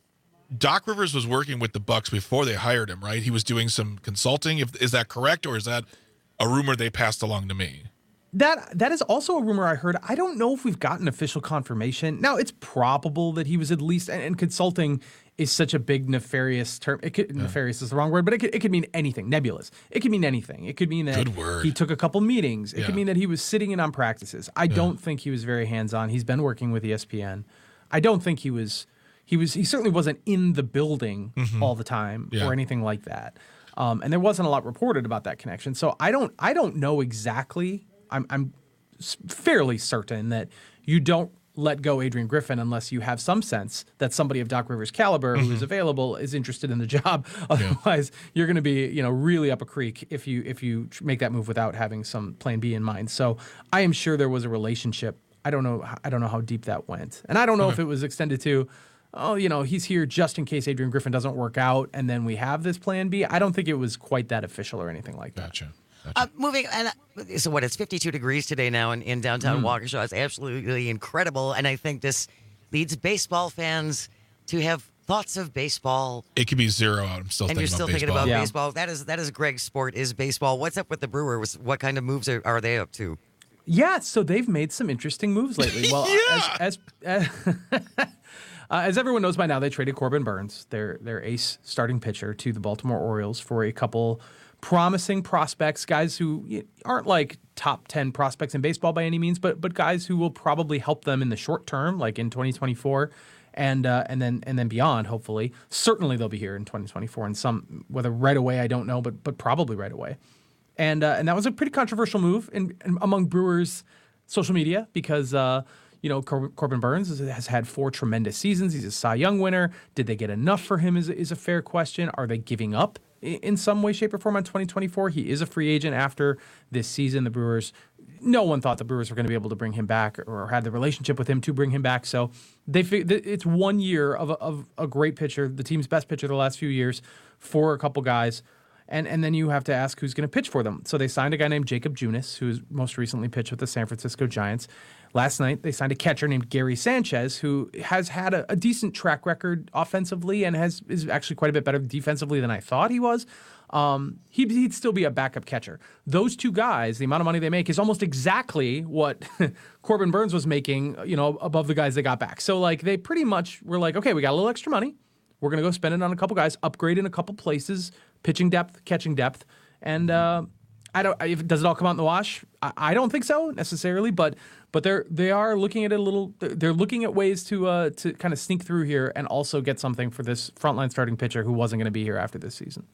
Doc Rivers was working with the Bucks before they hired him, right? He was doing some consulting. If, is that correct, or is that a rumor they passed along to me? That that is also a rumor I heard. I don't know if we've gotten official confirmation. Now, it's probable that he was at least, and, and consulting is such a big nefarious term. It could, yeah. Nefarious is the wrong word, but it could, it could mean anything. Nebulous. It could mean anything. It could mean that Good word. he took a couple meetings. It Yeah. could mean that he was sitting in on practices. I Yeah. don't think he was very hands-on. He's been working with E S P N. I don't think he was, he was, he certainly wasn't in the building Mhm. all the time Yeah. or anything like that. Um, and there wasn't a lot reported about that connection. So I don't, I don't know exactly. I'm, I'm fairly certain that you don't let go Adrian Griffin unless you have some sense that somebody of Doc Rivers' caliber Mm-hmm. who is available is interested in the job. Otherwise, you're going to be, you know, really up a creek if you if you tr- make that move without having some plan B in mind. So I am sure there was a relationship. I don't know. I don't know how deep that went, and I don't know Okay. if it was extended to, oh, you know, he's here just in case Adrian Griffin doesn't work out, and then we have this plan B. I don't think it was quite that official or anything like that. Gotcha. Uh, moving, and uh, so what? It's fifty-two degrees today now in, in downtown Mm. Waukesha. It's absolutely incredible, and I think this leads baseball fans to have thoughts of baseball. It could be zero out. I'm still and thinking you're still about thinking baseball. about Yeah. baseball. That is that is Greg's sport. Is baseball? What's up with the Brewers? What kind of moves are, are they up to? Yeah, so they've made some interesting moves lately. Well, Yeah. as as, uh, as everyone knows by now, they traded Corbin Burns, their their ace starting pitcher, to the Baltimore Orioles for a couple promising prospects, guys who y- aren't like top ten prospects in baseball by any means, but but guys who will probably help them in the short term, like in twenty twenty-four. And uh, and then and then beyond, hopefully. Certainly they'll be here in twenty twenty-four, and some whether right away I don't know, but but probably right away. And uh, and that was a pretty controversial move in, in among Brewers social media because uh, you know Cor- Corbin Burns has, has had four tremendous seasons. He's a Cy Young winner. Did they get enough for him? Is is a fair question. Are they giving up in, in some way, shape, or form on twenty twenty-four? He is a free agent after this season. The Brewers, no one thought the Brewers were going to be able to bring him back or had the relationship with him to bring him back. So they fig- it's one year of a, of a great pitcher, the team's best pitcher the last few years, for a couple guys. And and then you have to ask who's going to pitch for them. So they signed a guy named Jacob Junis, who's most recently pitched with the San Francisco Giants. Last night, they signed a catcher named Gary Sanchez, who has had a, a decent track record offensively and has is actually quite a bit better defensively than I thought he was. Um, he'd, he'd still be a backup catcher. Those two guys, the amount of money they make is almost exactly what Corbin Burns was making, you know, above the guys they got back. So like they pretty much were like, okay, we got a little extra money. We're going to go spend it on a couple guys, upgrade in a couple places, pitching depth, catching depth. And uh, I don't, if, does it all come out in the wash? I, I don't think so necessarily, but but they're they are looking at it a little. They're, they're looking at ways to uh, to kind of sneak through here and also get something for this frontline starting pitcher who wasn't going to be here after this season.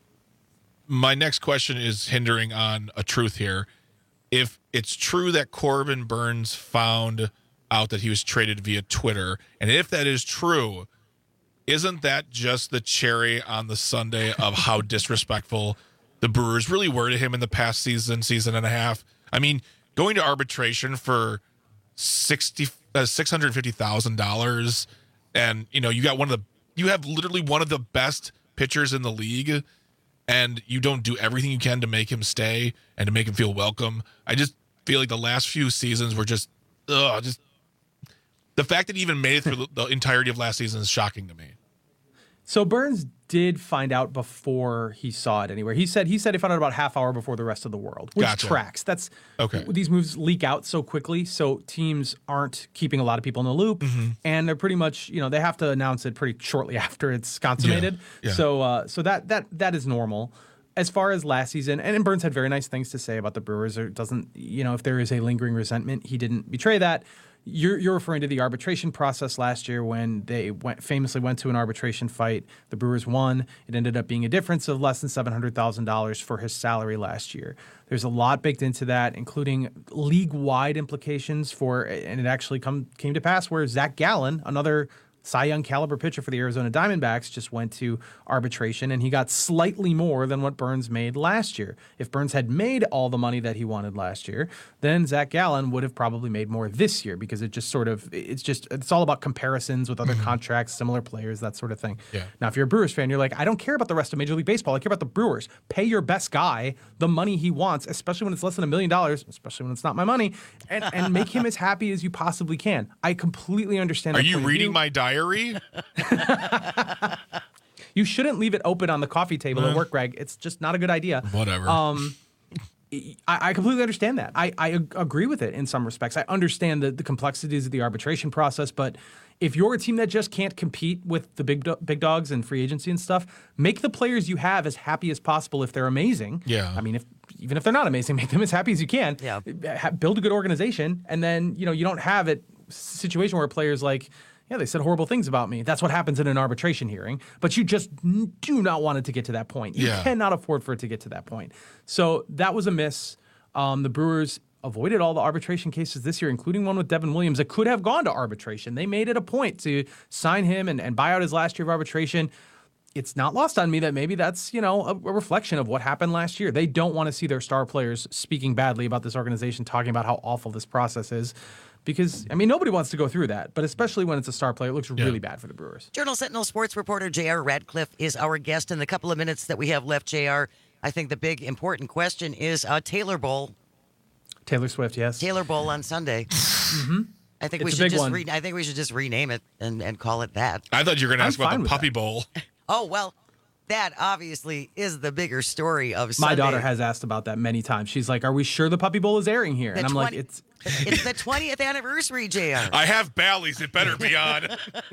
My next question is hindering on a truth here. If it's true that Corbin Burns found out that he was traded via Twitter, and if that is true, isn't that just the cherry on the sundae of how disrespectful the Brewers really were to him in the past season, season and a half? I mean, going to arbitration for sixty, uh, six hundred fifty thousand dollars, and you know you got one of the, you have literally one of the best pitchers in the league, and you don't do everything you can to make him stay and to make him feel welcome. I just feel like the last few seasons were just, ugh, just the fact that he even made it through the, the entirety of last season is shocking to me. So Burns did find out before he saw it anywhere. He said he said he found out about half hour before the rest of the world, which Gotcha. tracks. That's Okay. These moves leak out so quickly, so teams aren't keeping a lot of people in the loop, Mhm. and they're pretty much, you know, they have to announce it pretty shortly after it's consummated. Yeah, yeah. So, uh, so that that that is normal. As far as last season, and Burns had very nice things to say about the Brewers. It doesn't, you know, if there is a lingering resentment, he didn't betray that. You're, you're referring to the arbitration process last year when they went, famously went to an arbitration fight. The Brewers won. It ended up being a difference of less than seven hundred thousand dollars for his salary last year. There's a lot baked into that, including league-wide implications for, and it actually come, came to pass where Zach Gallen, another Cy Young caliber pitcher for the Arizona Diamondbacks, just went to arbitration, and he got slightly more than what Burns made last year. If Burns had made all the money that he wanted last year, then Zach Gallen would have probably made more this year, because it just sort of, it's just, it's all about comparisons with other contracts, similar players, that sort of thing. Yeah. Now, if you're a Brewers fan, you're like, I don't care about the rest of Major League Baseball. I care about the Brewers. Pay your best guy the money he wants, especially when it's less than a million dollars, especially when it's not my money, and, and make him as happy as you possibly can. I completely understand Are that you point of reading view. my diary? You shouldn't leave it open on the coffee table at work, Greg. It's just not a good idea. Whatever. Um, I, I completely understand that. I, I ag- agree with it in some respects. I understand the, the complexities of the arbitration process, but if you're a team that just can't compete with the big do- big dogs and free agency and stuff, make the players you have as happy as possible if they're amazing. Yeah. I mean, if even if they're not amazing, make them as happy as you can. Yeah. Ha- build a good organization, and then, you know, you don't have a situation where players like, yeah, they said horrible things about me. That's what happens in an arbitration hearing. But you just n- do not want it to get to that point. You Yeah. cannot afford for it to get to that point. So that was a miss. Um, the Brewers avoided all the arbitration cases this year, including one with Devin Williams that could have gone to arbitration. They made it a point to sign him and, and buy out his last year of arbitration. It's not lost on me that maybe that's, you know, a, a reflection of what happened last year. They don't want to see their star players speaking badly about this organization, talking about how awful this process is. Because, I mean, nobody wants to go through that, but especially when it's a star player, it looks Yeah. really bad for the Brewers. Journal Sentinel sports reporter J R Radcliffe is our guest. In the couple of minutes that we have left, J R, I think the big important question is uh, Taylor Bowl. Taylor Swift, yes. Taylor Bowl on Sunday. Mm-hmm. I think we It's a should big just one. re- I think we should just rename it and, and call it that. I thought you were going to I'm ask about fine the with Puppy that. Bowl. Oh, well, that obviously is the bigger story of My Sunday. daughter has asked about that many times. She's like, are we sure the Puppy Bowl is airing here? The And I'm like, twenty it's It's the twentieth anniversary, J R. I have Bally's. It better be on.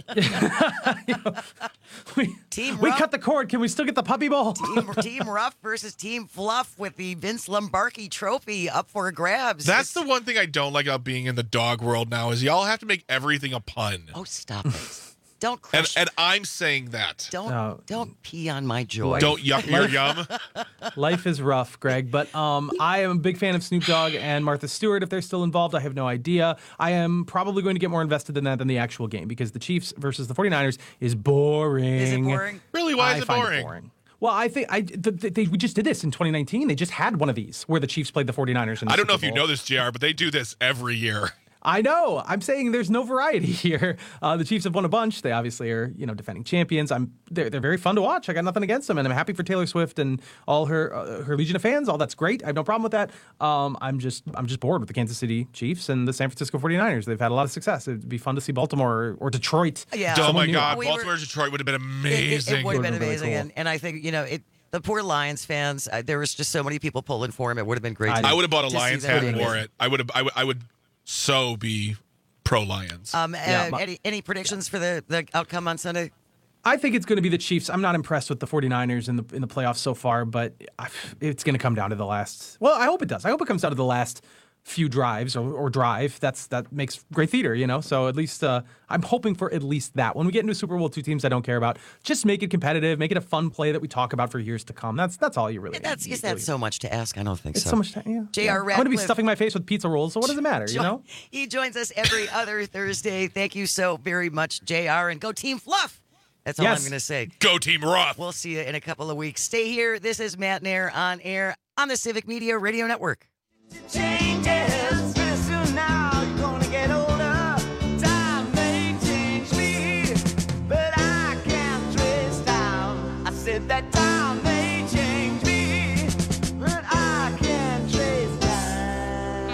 we, Team we Ruff, cut the cord. Can we still get the Puppy Bowl? team, team Ruff versus Team Fluff with the Vince Lombardi Trophy up for grabs. That's It's- the one thing I don't like about being in the dog world now is y'all have to make everything a pun. Oh, stop it! Don't And, crush. and I'm saying that. don't No. don't pee on my joy. Don't yuck your yum. Life is rough, Greg, but um, I am a big fan of Snoop Dogg and Martha Stewart. If they're still involved, I have no idea. I am probably going to get more invested than that than the actual game because the Chiefs versus the 49ers is boring. Is it boring? Really? Why I is it find boring? boring. Well, I think I the, the, they, we just did this in twenty nineteen. They just had one of these where the Chiefs played the 49ers. In the I don't know if Super you Bowl. know this, J R, but they do this every year. I know. I'm saying there's no variety here. Uh, the Chiefs have won a bunch. They obviously are, you know, defending champions. I'm they're they're very fun to watch. I got nothing against them, and I'm happy for Taylor Swift and all her uh, her legion of fans. All that's great. I have no problem with that. Um, I'm just I'm just bored with the Kansas City Chiefs and the San Francisco 49ers. They've had a lot of success. It'd be fun to see Baltimore or, or Detroit. Yeah. Oh Someone my new. God, We were- Baltimore Detroit would have been It, amazing. would have been Would've been really amazing, cool. and, and I think you know it. The poor Lions fans. Uh, there was just so many people pulling for him. It would have been great. I to, I would have bought a to see Lions them hat being- for it. I would have. I would. I would so be pro Lions. Um, uh, Yeah, my- any any predictions for the, the outcome on Sunday? I think it's going to be the Chiefs. I'm not impressed with the 49ers in the in the playoffs so far, but I, it's going to come down to the last. Well, I hope it does. I hope it comes down to the last few drives or, or drive. That's that makes great theater, you know. So at least uh, I'm hoping for at least that. When we get into Super Bowl, two teams I don't care about, just make it competitive, make it a fun play that we talk about for years to come. That's that's all you really. That's you is that really- so much to ask? I don't think It's so. so much time. Yeah. J R yeah. I'm going to be Radcliffe. stuffing my face with pizza rolls. So what does it matter? You Jo- know. He joins us every other Thursday. Thank you so very much, J R, and go Team Fluff. That's all Yes. I'm going to say. Go Team Roth. We'll see you in a couple of weeks. Stay here. This is Matt Nair on air on the Civic Media Radio Network. Changes pretty soon now. You're gonna get older. Time may change me, but I can't trace down. I said that time may change me, but I can't trace down.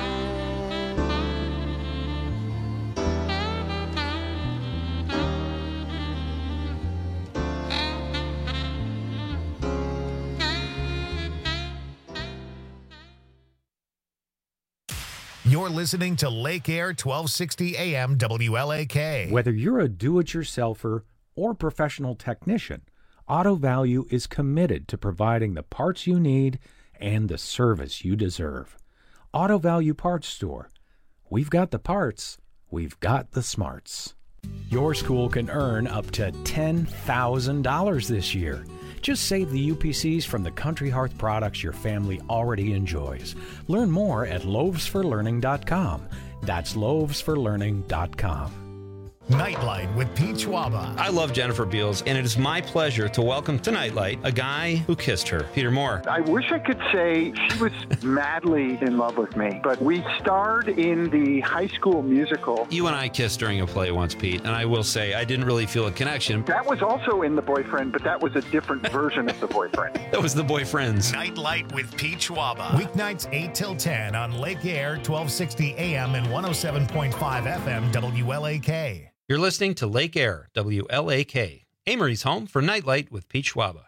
You're listening to Lake Air twelve sixty A M W L A K. Whether you're a do-it-yourselfer or professional technician, Auto Value is committed to providing the parts you need and the service you deserve. Auto Value Parts Store. We've got the parts. We've got the smarts. Your school can earn up to ten thousand dollars this year. Just save the U P Cs from the Country Hearth products your family already enjoys. Learn more at loaves for learning dot com. That's loaves for learning dot com. Nightlight with Pete Schwaba. I love Jennifer Beals, and it is my pleasure to welcome to Nightlight a guy who kissed her, Peter Moore. I wish I could say she was madly in love with me, but we starred in the High School Musical. You and I kissed during a play once, Pete, and I will say I didn't really feel a connection. That was also in The Boyfriend, but that was a different version of The Boyfriend. That was The Boyfriends. Nightlight with Pete Schwaba. Weeknights eight till ten on Lake Air, twelve sixty A M and one oh seven point five F M W L A K. You're listening to Lake Air, W L A K, Amory's home for Nightlight with Pete Schwaba.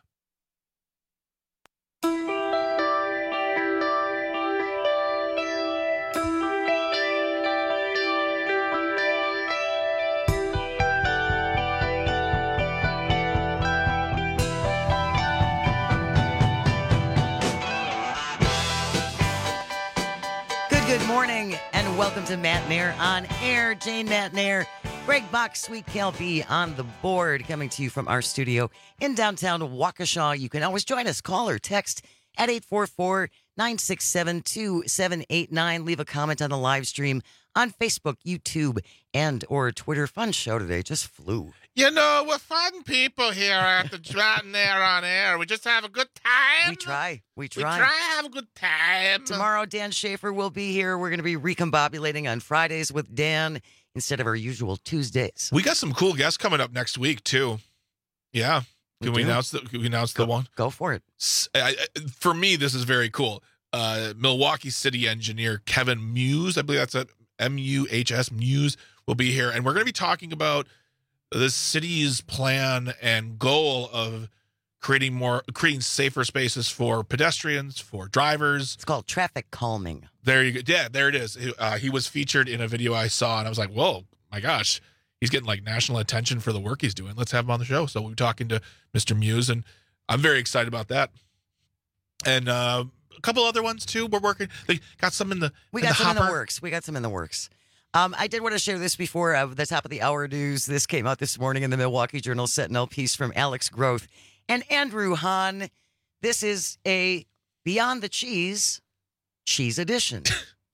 Good, good morning, and welcome to Matt Nair on Air. Jane Matt Nair, Greg Bach, Sweet Cal B on the board, coming to you from our studio in downtown Waukesha. You can always join us. Call or text at eight four four, nine six seven, two seven eight nine. Leave a comment on the live stream on Facebook, YouTube, and or Twitter. Fun show today. Just flew. You know, we're fun people here at the Matt Nair on Air. We just have a good time. We try. We try. We try to have a good time. Tomorrow, Dan Schaefer will be here. We're going to be recombobulating on Fridays with Dan instead of our usual Tuesdays. We got some cool guests coming up next week, too. Yeah. Can we, we announce the, can we announce go, the one? Go for it. I, I, for me, this is very cool. Uh, Milwaukee City engineer Kevin Muse, I believe that's a M U H S, Muse, will be here. And we're going to be talking about the city's plan and goal of creating more, creating safer spaces for pedestrians, for drivers. It's called traffic calming. There you go. Yeah, there it is. Uh, he was featured in a video I saw, and I was like, whoa, my gosh. He's getting like national attention for the work he's doing. Let's have him on the show. So we'll be talking to Mister Muse, and I'm very excited about that. And uh, a couple other ones too. We're working. They got some in the. We in got the some hopper. in the works. We got some in the works. Um, I did want to share this before uh, the top of the hour news. This came out this morning in the Milwaukee Journal Sentinel piece from Alex Groth and Andrew Hahn. This is a Beyond the Cheese cheese edition.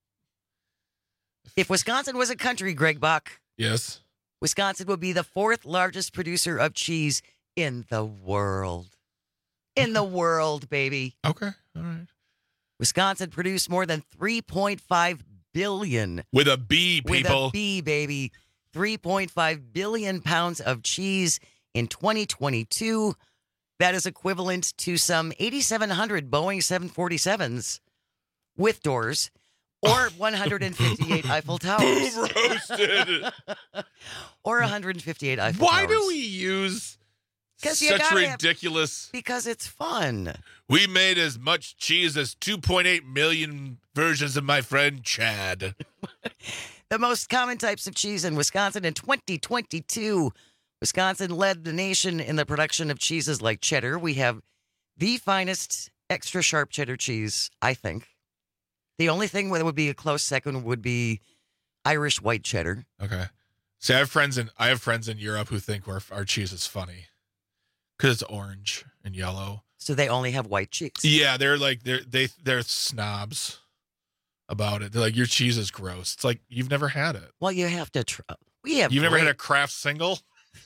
If Wisconsin was a country, Greg Bach, yes, Wisconsin would be the fourth largest producer of cheese in the world. In the world, baby. Okay, all right. Wisconsin produced more than three point five billion. With a B, people. With a B, baby. three point five billion pounds of cheese in twenty twenty-two. That is equivalent to some eighty-seven hundred Boeing seven forty-sevens with doors or one hundred fifty-eight Eiffel Towers. Boom roasted. Or one hundred fifty-eight Eiffel Why Towers. do we use you such gotta have- ridiculous? Because it's fun. We made as much cheese as two point eight million versions of my friend Chad. The most common types of cheese in Wisconsin in twenty twenty-two. Wisconsin led the nation in the production of cheeses like cheddar. We have the finest extra sharp cheddar cheese, I think. The only thing that would be a close second would be Irish white cheddar. Okay. See, I have friends in I have friends in Europe who think our our cheese is funny because it's orange and yellow. So they only have white cheese. Yeah, they're like they're they they're snobs about it. They're like, your cheese is gross. It's like, you've never had it. Well, you have to try. We have. You've never great- had a Kraft single?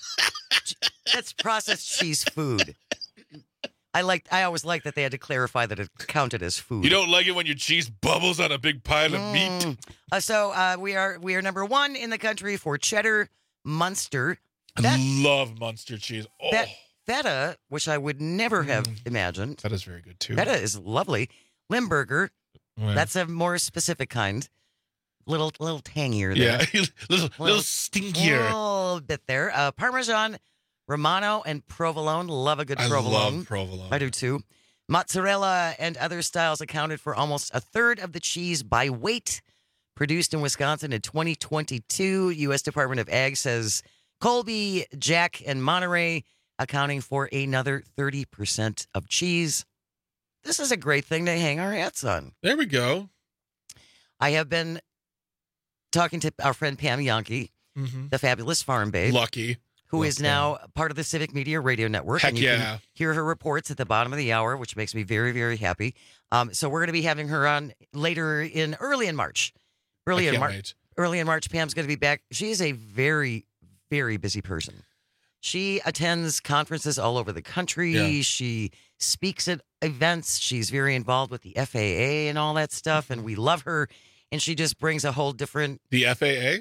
That's processed cheese food. I like. I always like that they had to clarify that it counted as food. You don't like it when your cheese bubbles on a big pile of meat? Mm. Uh, so uh, we are we are number one in the country for cheddar, Munster. I love Munster cheese. Oh, Fe- feta, which I would never have imagined. that is very good too. Feta is lovely. Limburger, Yeah. that's a more specific kind. Little little tangier Yeah, there. little little stinkier. A little bit there. Uh, Parmesan, Romano, and Provolone. Love a good I provolone. love provolone. I do too. Mozzarella and other styles accounted for almost a third of the cheese by weight produced in Wisconsin in twenty twenty-two. U S Department of Ag says Colby, Jack, and Monterey accounting for another thirty percent of cheese. This is a great thing to hang our hats on. There we go. I have been talking to our friend Pam Yankee, mm-hmm. the fabulous farm babe. Lucky. Who Love is now Pam. part of the Civic Media Radio Network. Heck and you yeah. can hear her reports at the bottom of the hour, which makes me very, very happy. Um, so we're going to be having her on later in early in March. Early I in can't March. wait. Early in March, Pam's going to be back. She is a very, very busy person. She attends conferences all over the country. Yeah. She speaks at events. She's very involved with the F A A and all that stuff, and we love her. And she just brings a whole different The F A A?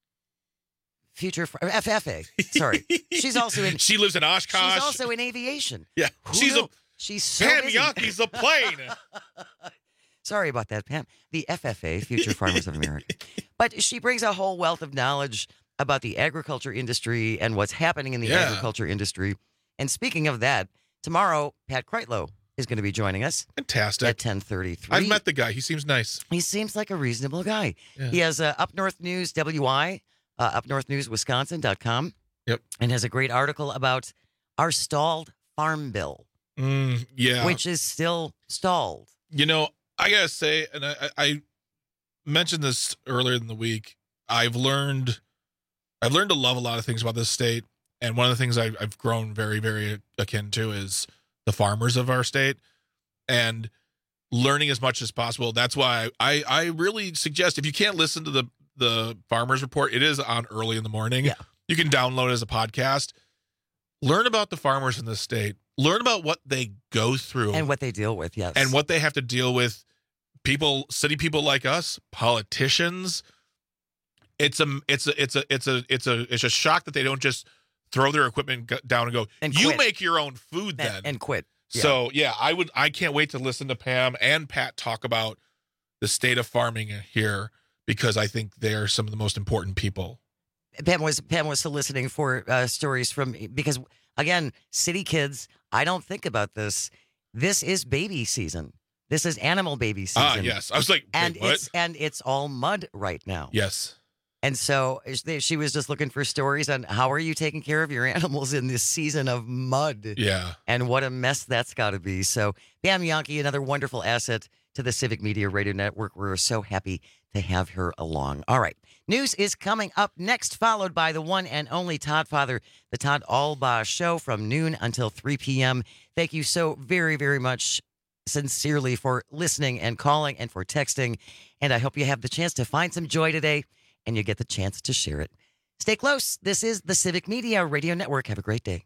future. F F A. Sorry, she's also in. She lives in Oshkosh. She's also in aviation. Yeah, Who she's knew? a. She's so Pam busy. Yankee's a plane. Sorry about that, Pam. The F F A, Future Farmers of America. But she brings a whole wealth of knowledge about the agriculture industry and what's happening in the Yeah. agriculture industry. And speaking of that, tomorrow Pat Kreitlow is going to be joining us. Fantastic. At ten thirty-three. I've met the guy. He seems nice. He seems like a reasonable guy. Yeah. He has uh, Up North News W I, uh, up north news wisconsin dot com. Yep. And has a great article about our stalled farm bill, Mm, yeah. which is still stalled. You know, I gotta say, and I, I mentioned this earlier in the week. I've learned, I've learned to love a lot of things about this state, and one of the things I've, I've grown very, very akin to is the farmers of our state, and learning as much as possible. That's why I, I really suggest, if you can't listen to the the Farmers Report, it is on early in the morning. Yeah. You can download it as a podcast. Learn about the farmers in this state. Learn about what they go through And what they deal with, yes. and what they have to deal with. People, city people like us, politicians. It's a, it's a, it's a, it's a, it's a, it's a shock that they don't just throw their equipment go- down and go. And you quit. make your own food and, then and quit. Yeah. So yeah, I would. I can't wait to listen to Pam and Pat talk about the state of farming here, because I think they're some of the most important people. Pam was Pam was soliciting for uh, stories from, because again, city kids. I don't think about this. This is baby season. This is animal baby season. Ah, yes. I was like, wait, and what? it's and it's all mud right now. Yes. And so she was just looking for stories on how are you taking care of your animals in this season of mud. Yeah. And what a mess that's got to be. So Pam Yankee, another wonderful asset to the Civic Media Radio Network. We're so happy to have her along. All right. News is coming up next, followed by the one and only Todd Father, the Todd Albaugh Show from noon until three p.m. Thank you so very, very much, sincerely, for listening and calling and for texting. And I hope you have the chance to find some joy today and you get the chance to share it. Stay close. This is the Civic Media Radio Network. Have a great day.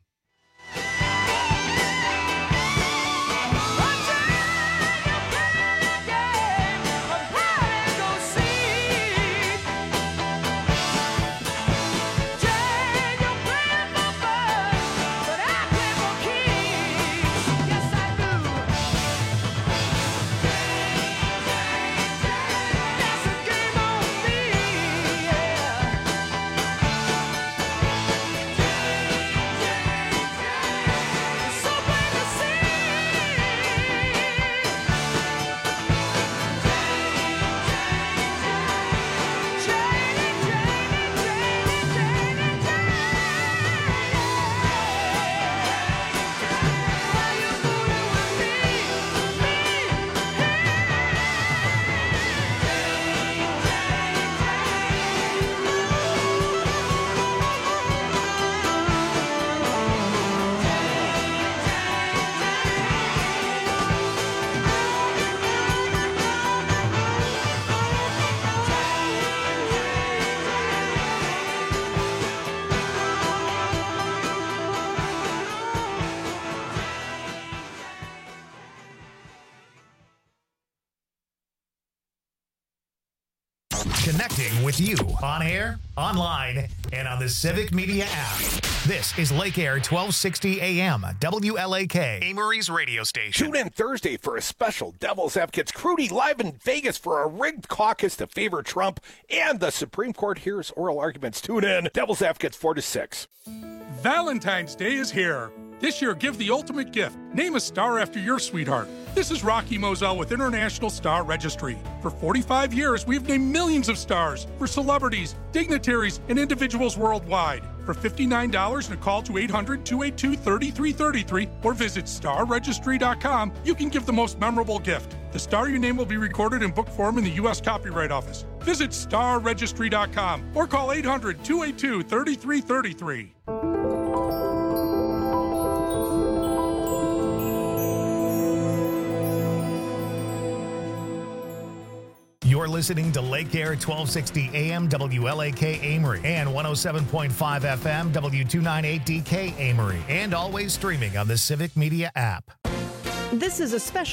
Connecting with you on air, online, and on the Civic Media app. This is Lake Air twelve sixty A M, W L A K, Amory's radio station. Tune in Thursday for a special Devil's Advocates Crudy live in Vegas for a rigged caucus to favor Trump, and the Supreme Court hears oral arguments. Tune in, Devil's Advocates four to six. Valentine's Day is here. This year, give the ultimate gift. Name a star after your sweetheart. This is Rocky Moselle with International Star Registry. For forty-five years, we've named millions of stars for celebrities, dignitaries, and individuals worldwide. For fifty-nine dollars and a call to eight hundred, two eight two, three three three three or visit star registry dot com, you can give the most memorable gift. The star you name will be recorded in book form in the U S Copyright Office. Visit star registry dot com or call eight hundred, two eight two, three three three three. You're listening to Lake Air twelve sixty A M W L A K Amory and one oh seven point five F M W two ninety-eight D K Amory, and always streaming on the Civic Media app. This is a special